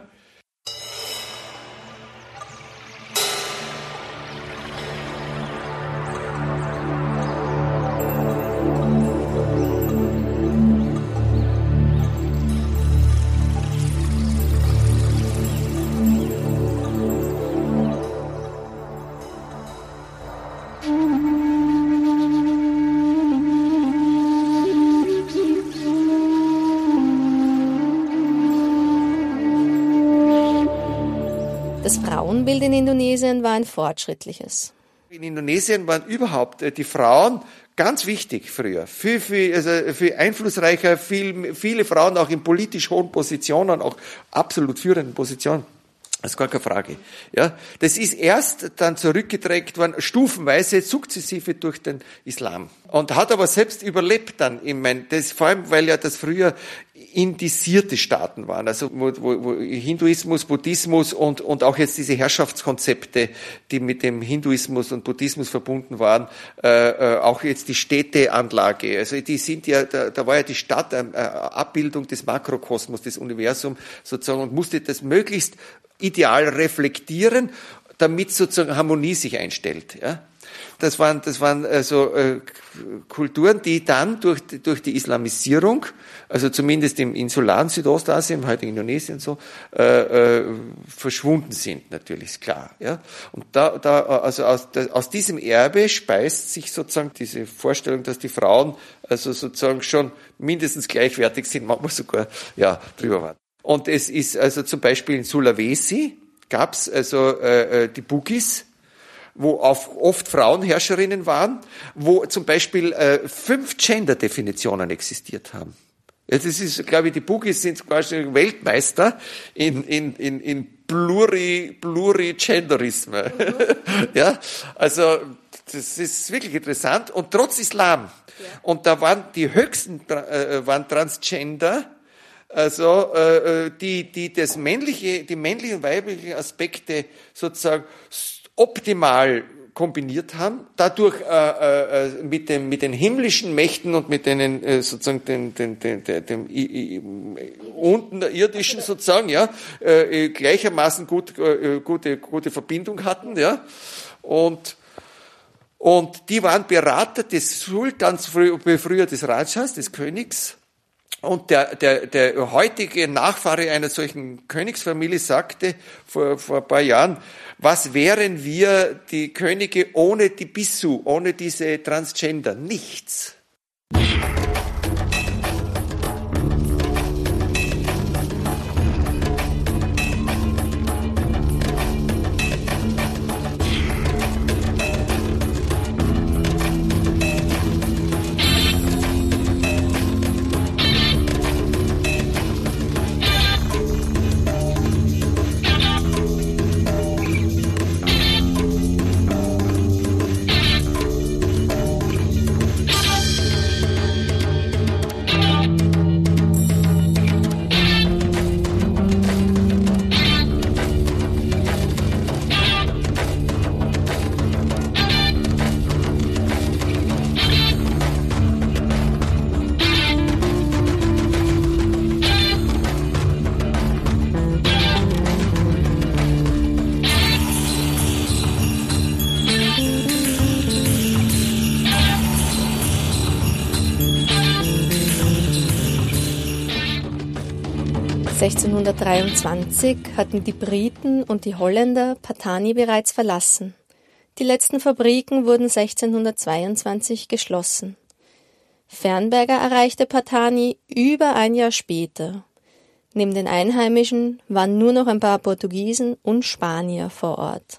Das Frauenbild in Indonesien war ein fortschrittliches. In Indonesien waren überhaupt die Frauen ganz wichtig früher. Viel, viel, also viel einflussreicher, viel, viele Frauen auch in politisch hohen Positionen, auch absolut führenden Positionen. Das ist gar keine Frage. Ja, das ist erst dann zurückgedrängt worden, stufenweise, sukzessive durch den Islam. Und hat aber selbst überlebt dann. Ich meine, das, vor allem, weil ja das früher indisierte Staaten waren, also wo, wo, wo Hinduismus, Buddhismus und, und auch jetzt diese Herrschaftskonzepte, die mit dem Hinduismus und Buddhismus verbunden waren, äh, auch jetzt die Städteanlage, also die sind ja, da, da war ja die Stadt eine Abbildung des Makrokosmos, des Universums sozusagen und musste das möglichst ideal reflektieren, damit sozusagen Harmonie sich einstellt, ja. Das waren, das waren also äh, Kulturen, die dann durch, durch die Islamisierung, also zumindest im insularen Südostasien, im heutigen Indonesien so, äh, äh, verschwunden sind, natürlich, ist klar. Ja? Und da, da, also aus, aus diesem Erbe speist sich sozusagen diese Vorstellung, dass die Frauen also sozusagen schon mindestens gleichwertig sind, manchmal sogar ja drüber waren. Und es ist also zum Beispiel in Sulawesi gab's also äh, die Bugis, wo auch oft Frauenherrscherinnen waren, wo zum Beispiel äh, fünf Gender-Definitionen existiert haben. Ja, das ist, glaube ich, die Bugis sind quasi Weltmeister in in in in Pluri Pluri-Genderisme. Mhm. Ja, also das ist wirklich interessant und trotz Islam. Ja. Und da waren die höchsten äh, waren Transgender. Also äh, die die das männliche, die männlichen und weiblichen Aspekte sozusagen optimal kombiniert haben, dadurch äh, äh, mit dem mit den himmlischen Mächten und mit denen äh, sozusagen den den den, den, dem i, i, unten der irdischen sozusagen ja äh, gleichermaßen gut äh, gute gute Verbindung hatten, ja, und und die waren Berater des Sultans, früher des Rajas, des Königs. Und der, der, der heutige Nachfahre einer solchen Königsfamilie sagte vor, vor ein paar Jahren, was wären wir, die Könige, ohne die Bissu, ohne diese Transgender? Nichts. sechzehnhundertdreiundzwanzig hatten die Briten und die Holländer Patani bereits verlassen. Die letzten Fabriken wurden sechzehnhundertzweiundzwanzig geschlossen. Fernberger erreichte Patani über ein Jahr später. Neben den Einheimischen waren nur noch ein paar Portugiesen und Spanier vor Ort.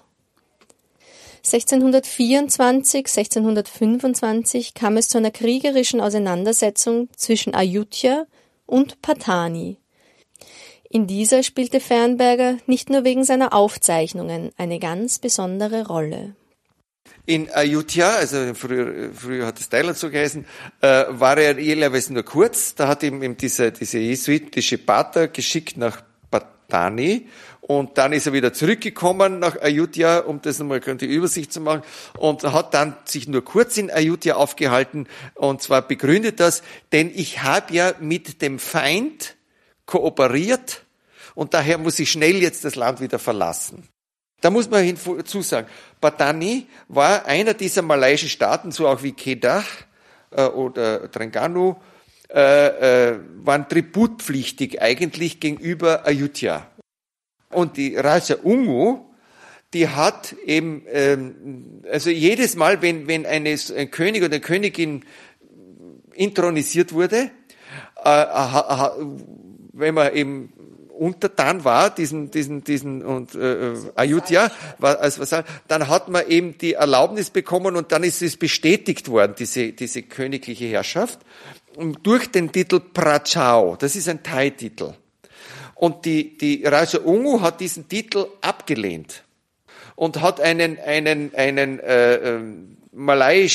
sechzehnhundertvierundzwanzig, sechzehnhundertfünfundzwanzig kam es zu einer kriegerischen Auseinandersetzung zwischen Ayutthaya und Patani. In dieser spielte Fernberger nicht nur wegen seiner Aufzeichnungen eine ganz besondere Rolle. In Ayutthaya, also früher, früher hat es Thailand so geheißen, äh, war er jeweils nur kurz. Da hat ihm, ihm dieser, dieser jesuitische Pater geschickt nach Patani und dann ist er wieder zurückgekommen nach Ayutthaya, um das nochmal die Übersicht zu machen, und hat dann sich nur kurz in Ayutthaya aufgehalten, und zwar begründet das, denn ich habe ja mit dem Feind kooperiert und daher muss ich schnell jetzt das Land wieder verlassen. Da muss man hinzu sagen, Patani war einer dieser malaiischen Staaten, so auch wie Kedah äh, oder Terengganu, äh, äh, waren tributpflichtig eigentlich gegenüber Ayutthaya. Und die Raja Ungu, die hat eben, ähm, also jedes Mal, wenn, wenn eine, ein König oder eine Königin intronisiert wurde, äh, wenn man eben untertan war, diesen, diesen, diesen, und, äh, Ayutthaya, war, als was, dann hat man eben die Erlaubnis bekommen und dann ist es bestätigt worden, diese, diese königliche Herrschaft, durch den Titel Prachao. Das ist ein Thai-Titel. Und die, die Raja Ungu hat diesen Titel abgelehnt und hat einen, einen, einen, äh, äh malaiischen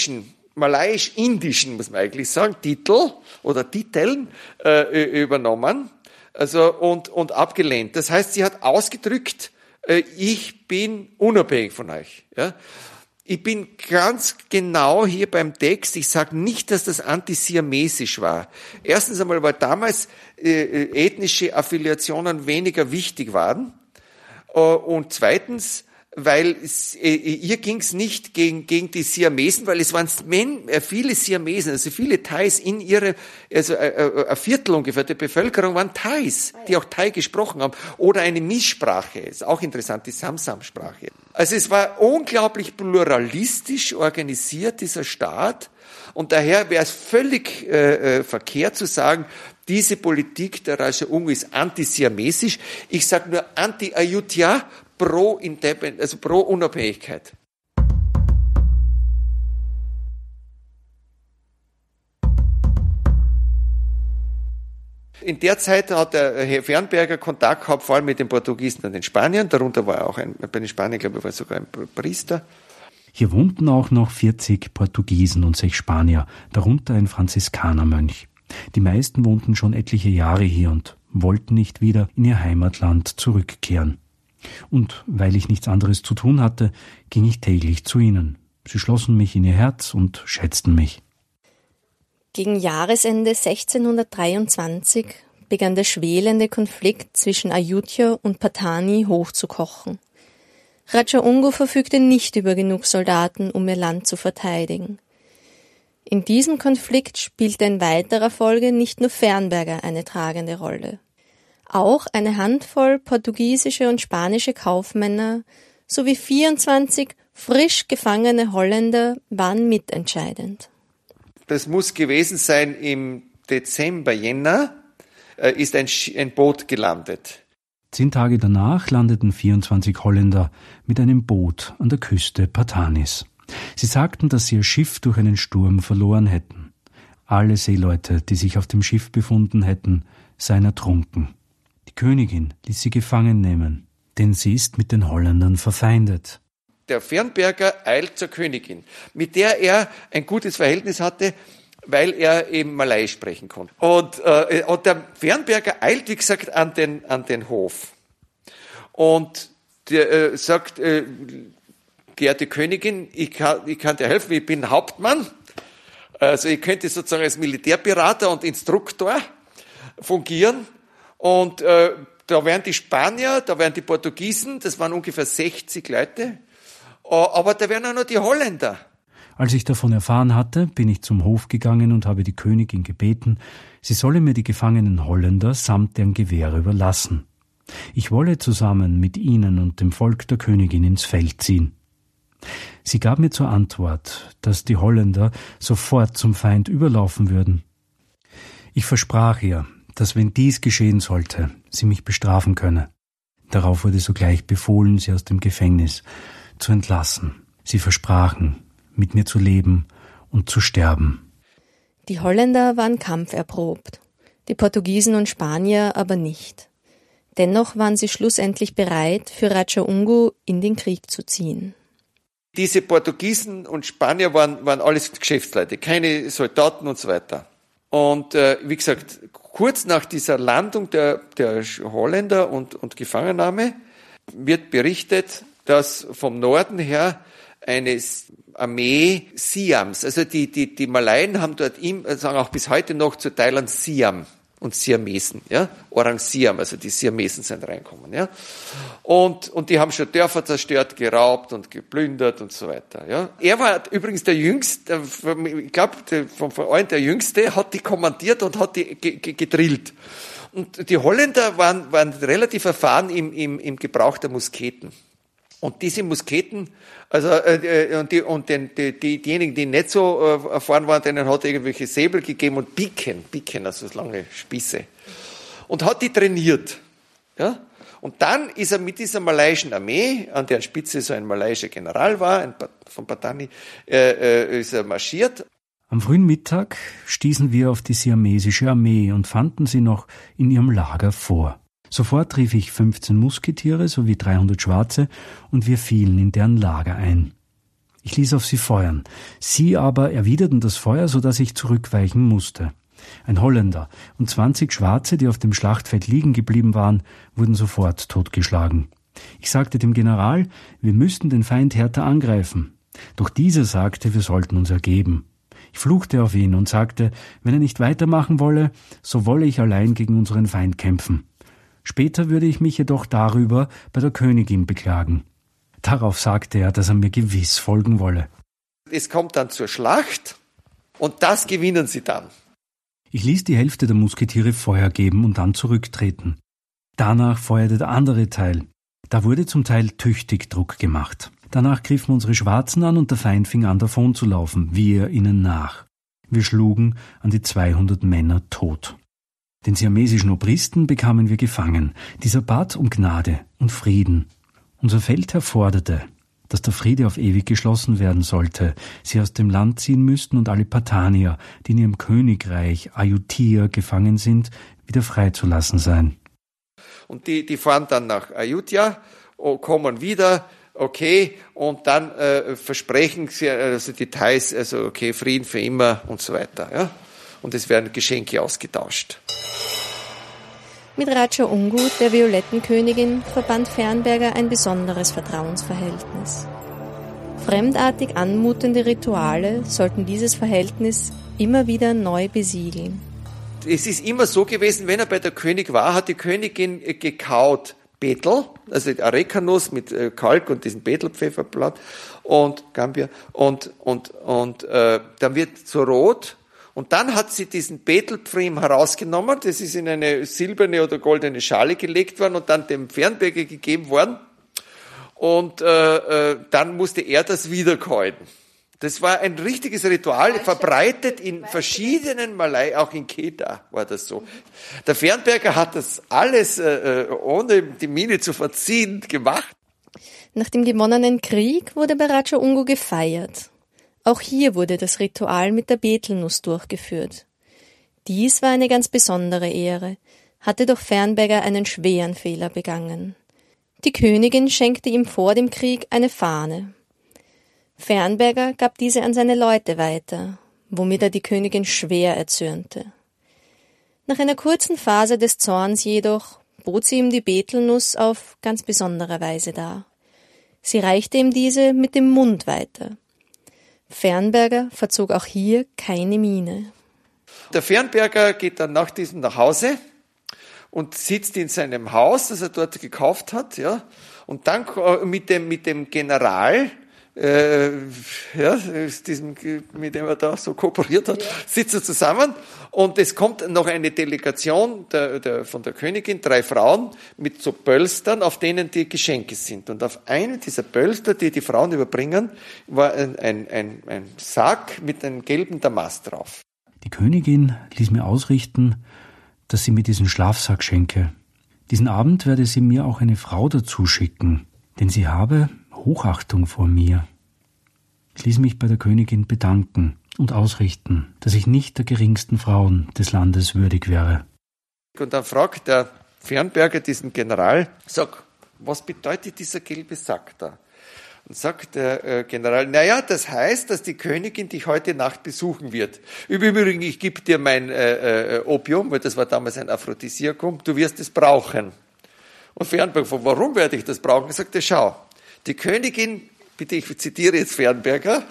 malaiisch-indischen, muss man eigentlich sagen, Titel oder Titeln äh, übernommen, also und und abgelehnt. Das heißt, sie hat ausgedrückt, äh, ich bin unabhängig von euch. Ja? Ich bin ganz genau hier beim Text, ich sage nicht, dass das antisiamesisch war. Erstens einmal, weil damals äh, ethnische Affiliationen weniger wichtig waren. Äh, und zweitens, weil es, äh, ihr ging es nicht gegen, gegen die Siamesen, weil es waren Men, äh, viele Siamesen, also viele Thais in ihre, also äh, äh, ein Viertel ungefähr der Bevölkerung waren Thais, die auch Thai gesprochen haben. Oder eine Mischsprache, ist auch interessant, die Samsam-Sprache. Also es war unglaublich pluralistisch organisiert, dieser Staat. Und daher wäre es völlig äh, verkehrt zu sagen, diese Politik der Raja Ungu ist antisiamesisch. Ich sage nur anti-Ayutthaya, pro Independence, also pro Unabhängigkeit. In der Zeit hat der Herr Fernberger Kontakt gehabt, vor allem mit den Portugiesen und den Spaniern. Darunter war auch ein, bei den Spaniern, glaube ich, war sogar ein Priester. Hier wohnten auch noch vierzig Portugiesen und sechs Spanier, darunter ein Franziskanermönch. Die meisten wohnten schon etliche Jahre hier und wollten nicht wieder in ihr Heimatland zurückkehren. Und weil ich nichts anderes zu tun hatte, ging ich täglich zu ihnen. Sie schlossen mich in ihr Herz und schätzten mich. Gegen Jahresende sechzehnhundertdreiundzwanzig begann der schwelende Konflikt zwischen Ayutthaya und Patani hochzukochen. Raja Ungu verfügte nicht über genug Soldaten, um ihr Land zu verteidigen. In diesem Konflikt spielte in weiterer Folge nicht nur Fernberger eine tragende Rolle. Auch eine Handvoll portugiesische und spanische Kaufmänner sowie vierundzwanzig frisch gefangene Holländer waren mitentscheidend. Das muss gewesen sein im Dezember, Jänner, äh, ist ein, ein Boot gelandet. Zehn Tage danach landeten vierundzwanzig Holländer mit einem Boot an der Küste Patanis. Sie sagten, dass sie ihr Schiff durch einen Sturm verloren hätten. Alle Seeleute, die sich auf dem Schiff befunden hätten, seien ertrunken. Die Königin ließ sie gefangen nehmen, denn sie ist mit den Holländern verfeindet. Der Fernberger eilt zur Königin, mit der er ein gutes Verhältnis hatte, weil er eben Malai sprechen konnte. Und, äh, und der Fernberger eilt, wie gesagt, an den, an den Hof. Und der äh, sagt, äh, geehrte Königin, ich kann, ich kann dir helfen, ich bin Hauptmann. Also ich könnte sozusagen als Militärberater und Instruktor fungieren. Und äh, da wären die Spanier, da wären die Portugiesen, das waren ungefähr sechzig Leute, aber da wären auch noch die Holländer. Als ich davon erfahren hatte, bin ich zum Hof gegangen und habe die Königin gebeten, sie solle mir die gefangenen Holländer samt deren Gewehre überlassen. Ich wolle zusammen mit ihnen und dem Volk der Königin ins Feld ziehen. Sie gab mir zur Antwort, dass die Holländer sofort zum Feind überlaufen würden. Ich versprach ihr, dass wenn dies geschehen sollte, sie mich bestrafen könne. Darauf wurde sogleich befohlen, sie aus dem Gefängnis zu entlassen. Sie versprachen, mit mir zu leben und zu sterben. Die Holländer waren kampferprobt, die Portugiesen und Spanier aber nicht. Dennoch waren sie schlussendlich bereit, für Raja Ungu in den Krieg zu ziehen. Diese Portugiesen und Spanier waren, waren alles Geschäftsleute, keine Soldaten und so weiter. Und äh, wie gesagt, kurz nach dieser Landung der, der Holländer und, und Gefangennahme wird berichtet, dass vom Norden her eine Armee Siams, also die, die, die Malaien haben dort im, sagen auch bis heute noch zu Thailand Siam und Siamesen, ja, Orang Siam, also die Siamesen sind reinkommen, ja. Und, und die haben schon Dörfer zerstört, geraubt und geplündert und so weiter, ja. Er war übrigens der Jüngste, ich glaube, von, von allen der Jüngste, hat die kommandiert und hat die ge, ge, gedrillt. Und die Holländer waren, waren relativ erfahren im, im, im Gebrauch der Musketen. Und diese Musketen, also äh, und, die, und den, die, die, diejenigen, die nicht so äh, erfahren waren, denen hat er irgendwelche Säbel gegeben und Piken, Piken, also lange Spieße. Und hat die trainiert. Ja? Und dann ist er mit dieser malaiischen Armee, an deren Spitze so ein malaiischer General war, ein von Patani, äh, äh, ist er marschiert. Am frühen Mittag stießen wir auf die siamesische Armee und fanden sie noch in ihrem Lager vor. Sofort rief ich fünfzehn Musketiere sowie dreihundert Schwarze und wir fielen in deren Lager ein. Ich ließ auf sie feuern. Sie aber erwiderten das Feuer, so dass ich zurückweichen musste. Ein Holländer und zwanzig Schwarze, die auf dem Schlachtfeld liegen geblieben waren, wurden sofort totgeschlagen. Ich sagte dem General, wir müssten den Feind härter angreifen. Doch dieser sagte, wir sollten uns ergeben. Ich fluchte auf ihn und sagte, wenn er nicht weitermachen wolle, so wolle ich allein gegen unseren Feind kämpfen. Später würde ich mich jedoch darüber bei der Königin beklagen. Darauf sagte er, dass er mir gewiss folgen wolle. Es kommt dann zur Schlacht und das gewinnen sie dann. Ich ließ die Hälfte der Musketiere Feuer geben und dann zurücktreten. Danach feuerte der andere Teil. Da wurde zum Teil tüchtig Druck gemacht. Danach griffen unsere Schwarzen an und der Feind fing an davon zu laufen, wir ihnen nach. Wir schlugen an die zweihundert Männer tot. Den siamesischen Obristen bekamen wir gefangen. Dieser bat um Gnade und Frieden. Unser Feldherr forderte, dass der Friede auf ewig geschlossen werden sollte, sie aus dem Land ziehen müssten und alle Patanier, die in ihrem Königreich Ayutthaya gefangen sind, wieder freizulassen seien. Und die, die fahren dann nach Ayutthaya, kommen wieder, okay, und dann äh, versprechen sie also Details, also okay, Frieden für immer und so weiter. Ja? Und es werden Geschenke ausgetauscht. Mit Raja Ungu, der violetten Königin, verband Fernberger ein besonderes Vertrauensverhältnis. Fremdartig anmutende Rituale sollten dieses Verhältnis immer wieder neu besiegeln. Es ist immer so gewesen, wenn er bei der Königin war, hat die Königin gekaut Betel, also Arecanuss mit Kalk und diesem Betelpfefferblatt und Gambia und, und, und äh, dann wird so rot. Und dann hat sie diesen Betelpfriem herausgenommen, das ist in eine silberne oder goldene Schale gelegt worden und dann dem Fernberger gegeben worden. Und äh, äh, dann musste er das wiederkäuen. Das war ein richtiges Ritual, verbreitet in verschiedenen Malay, auch in Kedah war das so. Der Fernberger hat das alles, äh, ohne die Miene zu verziehen, gemacht. Nach dem gewonnenen Krieg wurde bei Raja Ungu gefeiert. Auch hier wurde das Ritual mit der Betelnuss durchgeführt. Dies war eine ganz besondere Ehre, hatte doch Fernberger einen schweren Fehler begangen. Die Königin schenkte ihm vor dem Krieg eine Fahne. Fernberger gab diese an seine Leute weiter, womit er die Königin schwer erzürnte. Nach einer kurzen Phase des Zorns jedoch bot sie ihm die Betelnuss auf ganz besondere Weise dar. Sie reichte ihm diese mit dem Mund weiter. Fernberger verzog auch hier keine Miene. Der Fernberger geht dann nach diesem nach Hause und sitzt in seinem Haus, das er dort gekauft hat, ja, und dann mit dem mit dem General, äh, ja, diesem, mit dem er da so kooperiert hat, ja, sitzt er zusammen und es kommt noch eine Delegation der, der, von der Königin, drei Frauen mit so Pölstern, auf denen die Geschenke sind. Und auf einem dieser Pölster, die die Frauen überbringen, war ein, ein, ein, ein Sack mit einem gelben Damast drauf. Die Königin ließ mir ausrichten, dass sie mir diesen Schlafsack schenke. Diesen Abend werde sie mir auch eine Frau dazu schicken, denn sie habe Hochachtung vor mir. Ich ließ mich bei der Königin bedanken und ausrichten, dass ich nicht der geringsten Frauen des Landes würdig wäre. Und dann fragt der Fernberger diesen General, sag, was bedeutet dieser gelbe Sack da? Und sagt der äh, General, naja, das heißt, dass die Königin dich heute Nacht besuchen wird. Übrigens, ich gebe dir mein äh, äh, Opium, weil das war damals ein Aphrodisiakum, du wirst es brauchen. Und Fernberger fragt, warum werde ich das brauchen? Er sagte, schau, die Königin, bitte, ich zitiere jetzt Fernberger,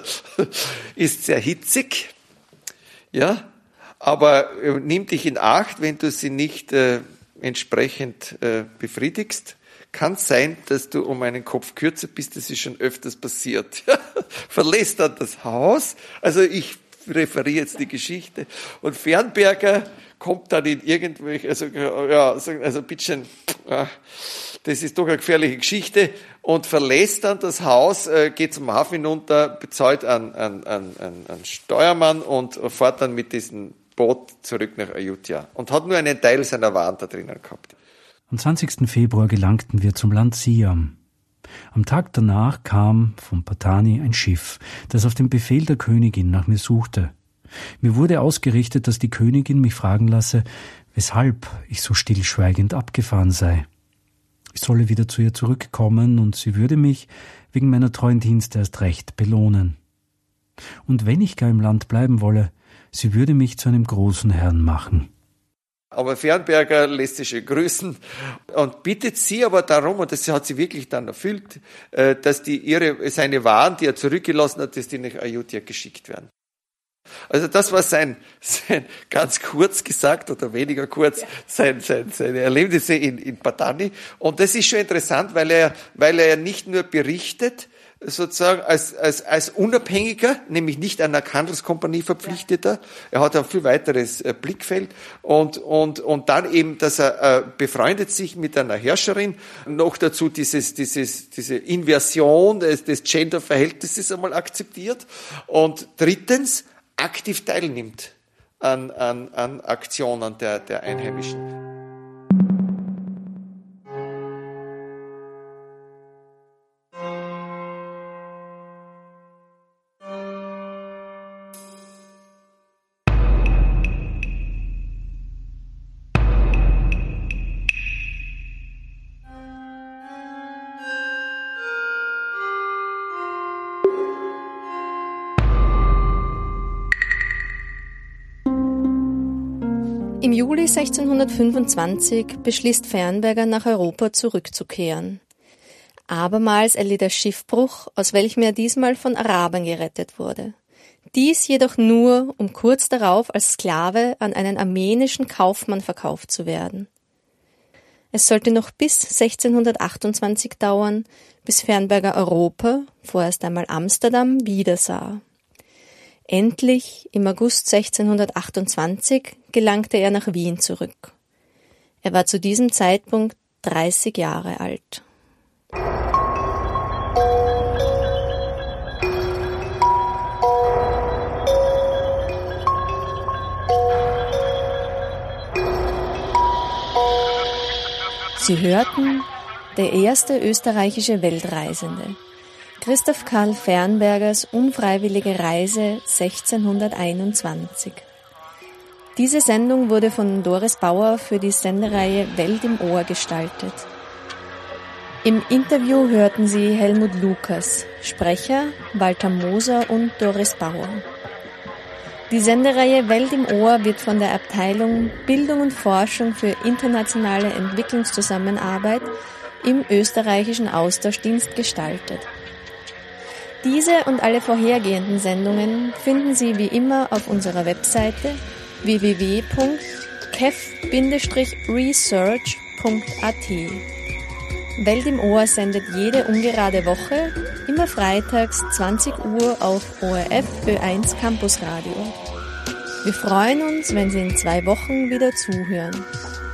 ist sehr hitzig, ja, aber äh, nimm dich in Acht, wenn du sie nicht äh, entsprechend äh, befriedigst. Kann sein, dass du um einen Kopf kürzer bist, das ist schon öfters passiert. Verlässt dann das Haus, also ich referiere jetzt die Geschichte, und Fernberger kommt dann in irgendwelche, also, ja, also bitteschön, das ist doch eine gefährliche Geschichte, und verlässt dann das Haus, geht zum Hafen hinunter, bezahlt einen, einen, einen, einen Steuermann und fährt dann mit diesem Boot zurück nach Ayutthaya und hat nur einen Teil seiner Waren da drinnen gehabt. Am zwanzigsten Februar gelangten wir zum Land Siam. Am Tag danach kam von Patani ein Schiff, das auf den Befehl der Königin nach mir suchte. Mir wurde ausgerichtet, dass die Königin mich fragen lasse, weshalb ich so stillschweigend abgefahren sei. Ich solle wieder zu ihr zurückkommen und sie würde mich wegen meiner treuen Dienste erst recht belohnen. Und wenn ich gar im Land bleiben wolle, sie würde mich zu einem großen Herrn machen. Aber Fernberger lässt sie schön grüßen und bittet sie aber darum, und das hat sie wirklich dann erfüllt, dass die ihre, seine Waren, die er zurückgelassen hat, dass die nach Ayutthaya geschickt werden. Also das war sein, sein ganz kurz gesagt oder weniger kurz, sein, sein, seine Erlebnisse in, in Patani. Und das ist schon interessant, weil er, weil er ja nicht nur berichtet, sozusagen als, als, als Unabhängiger, nämlich nicht einer Handelskompanie verpflichteter. Er hat ein viel weiteres äh, Blickfeld und, und, und dann eben, dass er äh, befreundet sich mit einer Herrscherin. Noch dazu dieses, dieses, diese Inversion des, des Gender-Verhältnisses einmal akzeptiert. Und drittens, aktiv teilnimmt an, an, an Aktionen der, der Einheimischen. Im Juli sechzehnhundertfünfundzwanzig beschließt Fernberger, nach Europa zurückzukehren. Abermals erlitt er Schiffbruch, aus welchem er diesmal von Arabern gerettet wurde. Dies jedoch nur, um kurz darauf als Sklave an einen armenischen Kaufmann verkauft zu werden. Es sollte noch bis sechzehnhundertachtundzwanzig dauern, bis Fernberger Europa, vorerst einmal Amsterdam, wiedersah. Endlich, im August sechzehnhundertachtundzwanzig, gelangte er nach Wien zurück. Er war zu diesem Zeitpunkt dreißig Jahre alt. Sie hörten Der erste österreichische Weltreisende, Christoph Karl Fernbergers unfreiwillige Reise sechzehnhunderteinundzwanzig. Diese Sendung wurde von Doris Bauer für die Sendereihe Welt im Ohr gestaltet. Im Interview hörten Sie Helmut Lukas, Sprecher Walter Moser und Doris Bauer. Die Sendereihe Welt im Ohr wird von der Abteilung Bildung und Forschung für internationale Entwicklungszusammenarbeit im österreichischen Austauschdienst gestaltet. Diese und alle vorhergehenden Sendungen finden Sie wie immer auf unserer Webseite w w w punkt k e f Bindestrich research punkt a t. Welt im Ohr sendet jede ungerade Woche, immer freitags zwanzig Uhr auf O R F Ö eins Campus Radio. Wir freuen uns, wenn Sie in zwei Wochen wieder zuhören.